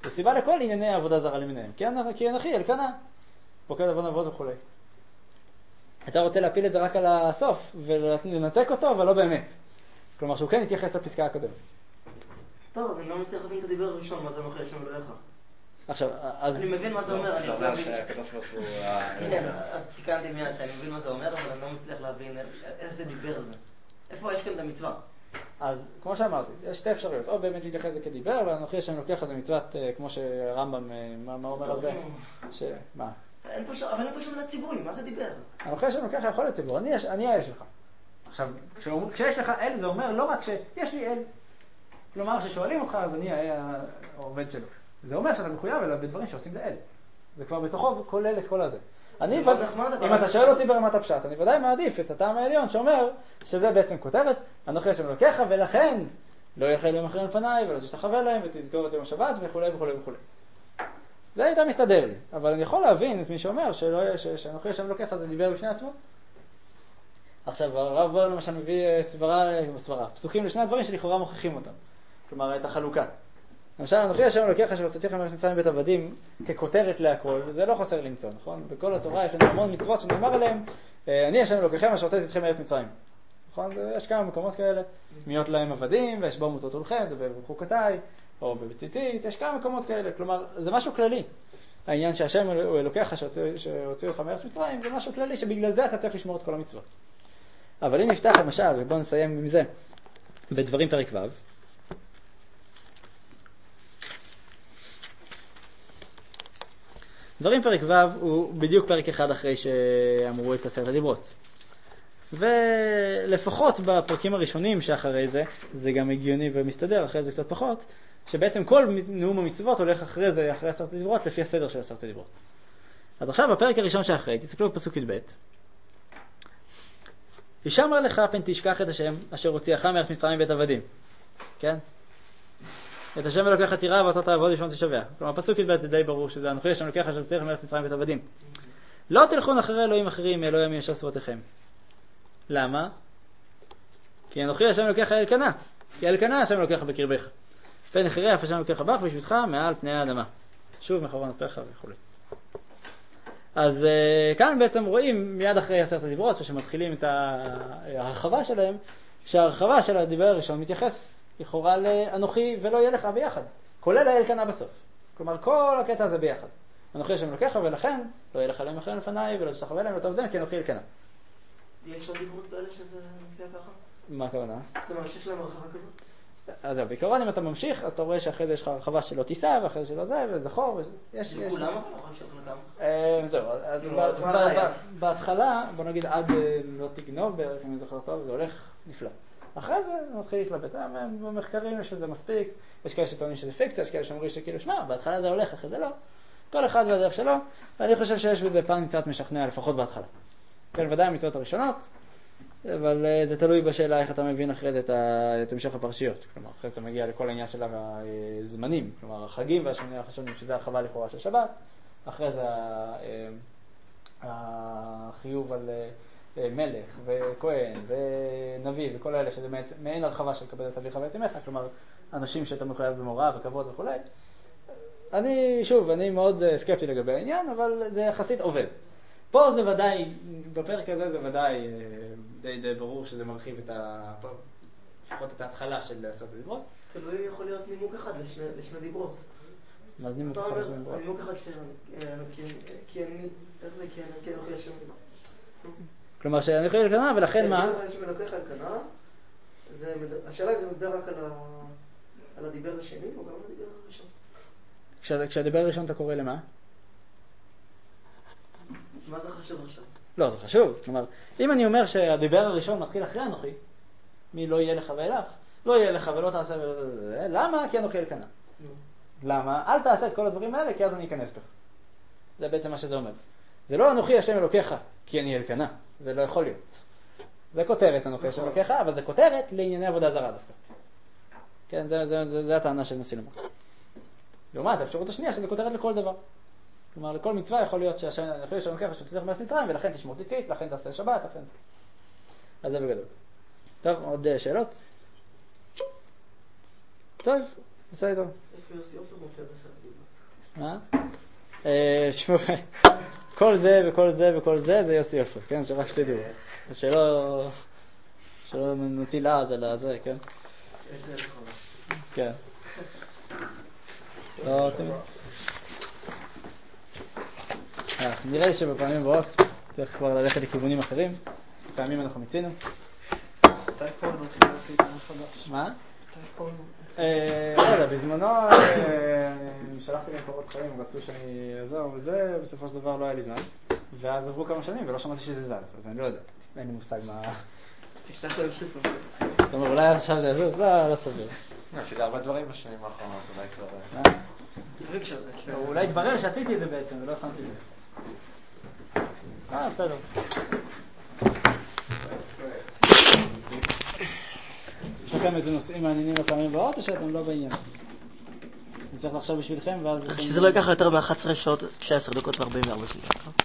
S1: זו סיבה לכל ענייני העבודה זרה למיניהם. כי אנכי, אלקנה, פוקד עוון אבות וכו'. אתה רוצה להפיל את זה רק על הסוף ולנתק אותו, אבל לא באמת. כלומר שהוא כן יתייחס לפסקה הקודמת.
S3: טוב, אז אני לא מצליח להבין את הדיבר הראשון, מה זה נוכל השם אלוהיך.
S1: עכשיו, אז...
S3: אני מבין מה זה אומר, אני
S5: אומר שהקדוש ברוך הוא...
S3: כן, אז תיקנתי מיד שאני מבין מה זה אומר, אבל אני לא מצליח להבין איזה דיבר זה. איפה יש כאן את המצווה?
S1: אז כמו שאמרתי, יש שתי אפשרויות. או באמת להתייחס לזה כדיבר, ואנוכי השם לוקח את זה מצוות, כמו שרמב"ם, מה אומר על זה? מה?
S3: אבל אין פה שם לציווי, מה זה דיבר?
S1: אנוכי השם לוקח יכול להיות ציבור, אני האל שלך. עכשיו, כשיש לך אל זה אומר לא רק שיש לי אל, כלומר ששואלים אותך אז אני העובד שלו. זה אומר שאתה מחויב אליו בדברים שעושים לאל. זה כבר בתוכו כולל את כל הזה. אני, אם אתה שואל אותי ברמת הפשט, אני ודאי מעדיף את הטעם העליון שאומר שזה בעצם כותבת, אנוכי השם לוקח ולכן לא יחל יום אחרים לפניי ולא תשתחווה להם ותזכור את יום השבת וכו' וכו' וכו'. זה הייתה מסתדר לי, אבל אני יכול להבין את מי שאומר שאנוכי השם לוקח זה דיבר בפני עצמו. עכשיו הרב בר למשל מביא סברה, סברה, פסוקים לשני הדברים שלכאורה מוכיחים אותם, כלומר את החלוקה. למשל, אנוכי השם לוקח שהוצאתיכם מארץ מצרים מבית עבדים ככותרת להכל, וזה לא חסר למצוא, נכון? בכל התורה יש לנו המון מצוות שנאמר עליהם, אני השם לוקחם אשר הוצאתי אתכם מארץ מצרים. נכון? יש כמה מקומות כאלה, מיות להם עבדים, ויש בו מוטות הולכם, זה בחוקותיי, או בציצית, יש כמה מקומות כאלה, כלומר, זה משהו כללי. העניין שהשם הוא לוקח שהוציא אותך מארץ מצרים, זה משהו כללי שבגלל זה אתה צריך לשמור את כל המצוות. אבל אם נפתח למשל, ובואו נסיים עם זה, בדברים פרק ו', דברים פרק ו' הוא בדיוק פרק אחד אחרי שאמרו את עשרת הדיברות. ולפחות בפרקים הראשונים שאחרי זה, זה גם הגיוני ומסתדר, אחרי זה קצת פחות, שבעצם כל נאום המצוות הולך אחרי זה, אחרי עשרת הדיברות, לפי הסדר של עשרת הדיברות. אז עכשיו בפרק הראשון שאחרי, תסתכלו בפסוק י"ב. הישמר לך פן תשכח את השם אשר הוציאך מארץ מצרים בית עבדים. כן? את השם ולוקח תירא ואתה תעבוד ושם תשבע. כלומר פסוק י"ב די ברור שזה אנוכי השם לוקח אשר הוציאך מארץ מצרים בית עבדים. לא תלכון אחרי אלוהים אחרים מאלוהים מאשר סבותיכם. למה? כי אנוכי השם לוקח אלקנה. כי אלקנה השם לוקח בקרבך. פן אחרי אף השם לוקח בך בשבתך מעל פני האדמה. שוב מחורבן אפיך וכו'. אז uh, כאן בעצם רואים מיד אחרי עשרת הדיברות שמתחילים את ההרחבה שלהם, שההרחבה של הדיבר הראשון מתייחס לכאורה לאנוכי ולא יהיה לך ביחד, כולל האלקנה בסוף. כלומר כל הקטע הזה ביחד. אנוכי השם לוקח ולכן לא יהיה לך להם אחרים לפניי ולא תשתחווה להם לא תעבדם כי אנוכי אלקנה.
S3: יש עוד דיברות כאלה שזה מופיע ככה?
S1: מה הכוונה?
S3: כלומר שיש להם הרחבה כזאת?
S1: אז זהו, בעיקרון אם אתה ממשיך, אז אתה רואה שאחרי זה יש לך הרחבה שלא תיסע, ואחרי זה שלא זה, וזכור, יש...
S3: לכולם?
S1: זהו, אז בהתחלה, בוא נגיד עד לא תגנוב בערך, אם אני זוכר טוב, זה הולך נפלא. אחרי זה מתחיל להתלבט, במחקרים יש לזה מספיק, יש כאלה שטוענים שזה פיקציה, יש כאלה שאומרים שכאילו, שמע, בהתחלה זה הולך, אחרי זה לא, כל אחד והדרך שלו, ואני חושב שיש בזה פן קצת משכנע, לפחות בהתחלה. כן, ודאי המצוות הראשונות, אבל זה תלוי בשאלה איך אתה מבין אחרי זה את המשך הפרשיות. כלומר, אחרי זה אתה מגיע לכל העניין של הזמנים, כלומר, החגים והשמונים החשובים, שזה הרחבה לכאורה של שבת, אחרי זה החיוב על מלך וכהן ונביא וכל האלה, שזה מעין הרחבה של כבד את אביך ואת אמך, כלומר, אנשים שאתה מחויב במורא וכבוד וכו'. אני, שוב, אני מאוד סקפטי לגבי העניין, אבל זה יחסית עובד. פה זה ודאי, בפרק הזה זה ודאי די, די ברור שזה מרחיב את ה... לפחות את ההתחלה של עשרת הדיברות.
S3: תלוי יכול להיות נימוק אחד לשני, לשני דיברות.
S1: מה זה נימוק אחד לשני דיברות?
S3: נימוק אחד כי אני, איך זה כי אני אנוכי השם?
S1: כלומר שאני אנוכי אלקנה ולכן מה?
S3: אני אנוכי אלקנה, השאלה אם זה מדבר רק על הדיבר השני או גם על הדיבר הראשון?
S1: כשהדיבר הראשון אתה קורא למה?
S3: מה זה חשוב עכשיו?
S1: לא, זה חשוב. כלומר, אם אני אומר שהדיבר הראשון מתחיל אחרי אנוכי, מי לא יהיה לך ואילך? לא יהיה לך ולא תעשה ולא... למה? כי אנוכי אלקנה. למה? אל תעשה את כל הדברים האלה, כי אז אני אכנס בך. זה בעצם מה שזה אומר. זה לא אנוכי השם אלוקיך, כי אני אלקנה. זה לא יכול להיות. זה כותרת אנוכי השם אלוקיך, אבל זה כותרת לענייני עבודה זרה דווקא. כן, זה, זה, זה, זה הטענה של נשיא לומר. לעומת, האפשרות השנייה שזה כותרת לכל דבר. כלומר, לכל מצווה יכול להיות שהשם לוקח שתצליח מארץ מצרים, ולכן תשמור ציצית, לכן תעשה שבת, לכן זה. אז זה בגדול. טוב, עוד שאלות? טוב, בסדר.
S3: איפה יוסי אופר מופיע בסרט דיבר?
S1: מה? שמעו, כל זה וכל זה וכל זה זה יוסי אופר, כן? שרק שתדעו. שלא... שלא נוציא לעז על הזה, כן?
S3: איזה נכון.
S1: כן. לא רוצים... נראה לי שבפעמים הבאות צריך כבר ללכת לכיוונים אחרים. פעמים אנחנו מצינו.
S4: מתי פורנו? להוציא את המחדש.
S1: מה?
S4: מתי פורנו?
S1: לא יודע, בזמנו שלחתי להם קורות חיים, רצו שאני אעזור וזה, בסופו של דבר לא היה לי זמן. ואז עברו כמה שנים ולא שמעתי שזה זז, אז אני לא יודע. אין לי מושג מה...
S3: אז תשלח להם שוב פעם.
S1: זאת אומרת, אולי עכשיו זה יזוז? לא, לא סביר.
S5: עשית הרבה דברים בשנים האחרונות, אולי כבר...
S3: דברים שזה.
S1: אולי התברר שעשיתי את זה בעצם ולא שמתי לב. אה, בסדר. יש לכם איזה נושאים מעניינים לפעמים באות או שאתם לא בעניין? אני צריך לחשוב בשבילכם ואז...
S3: שזה לא ייקח יותר מ-אחת עשרה שעות, תשע עשרה דקות ו-ארבעים וארבע שניות.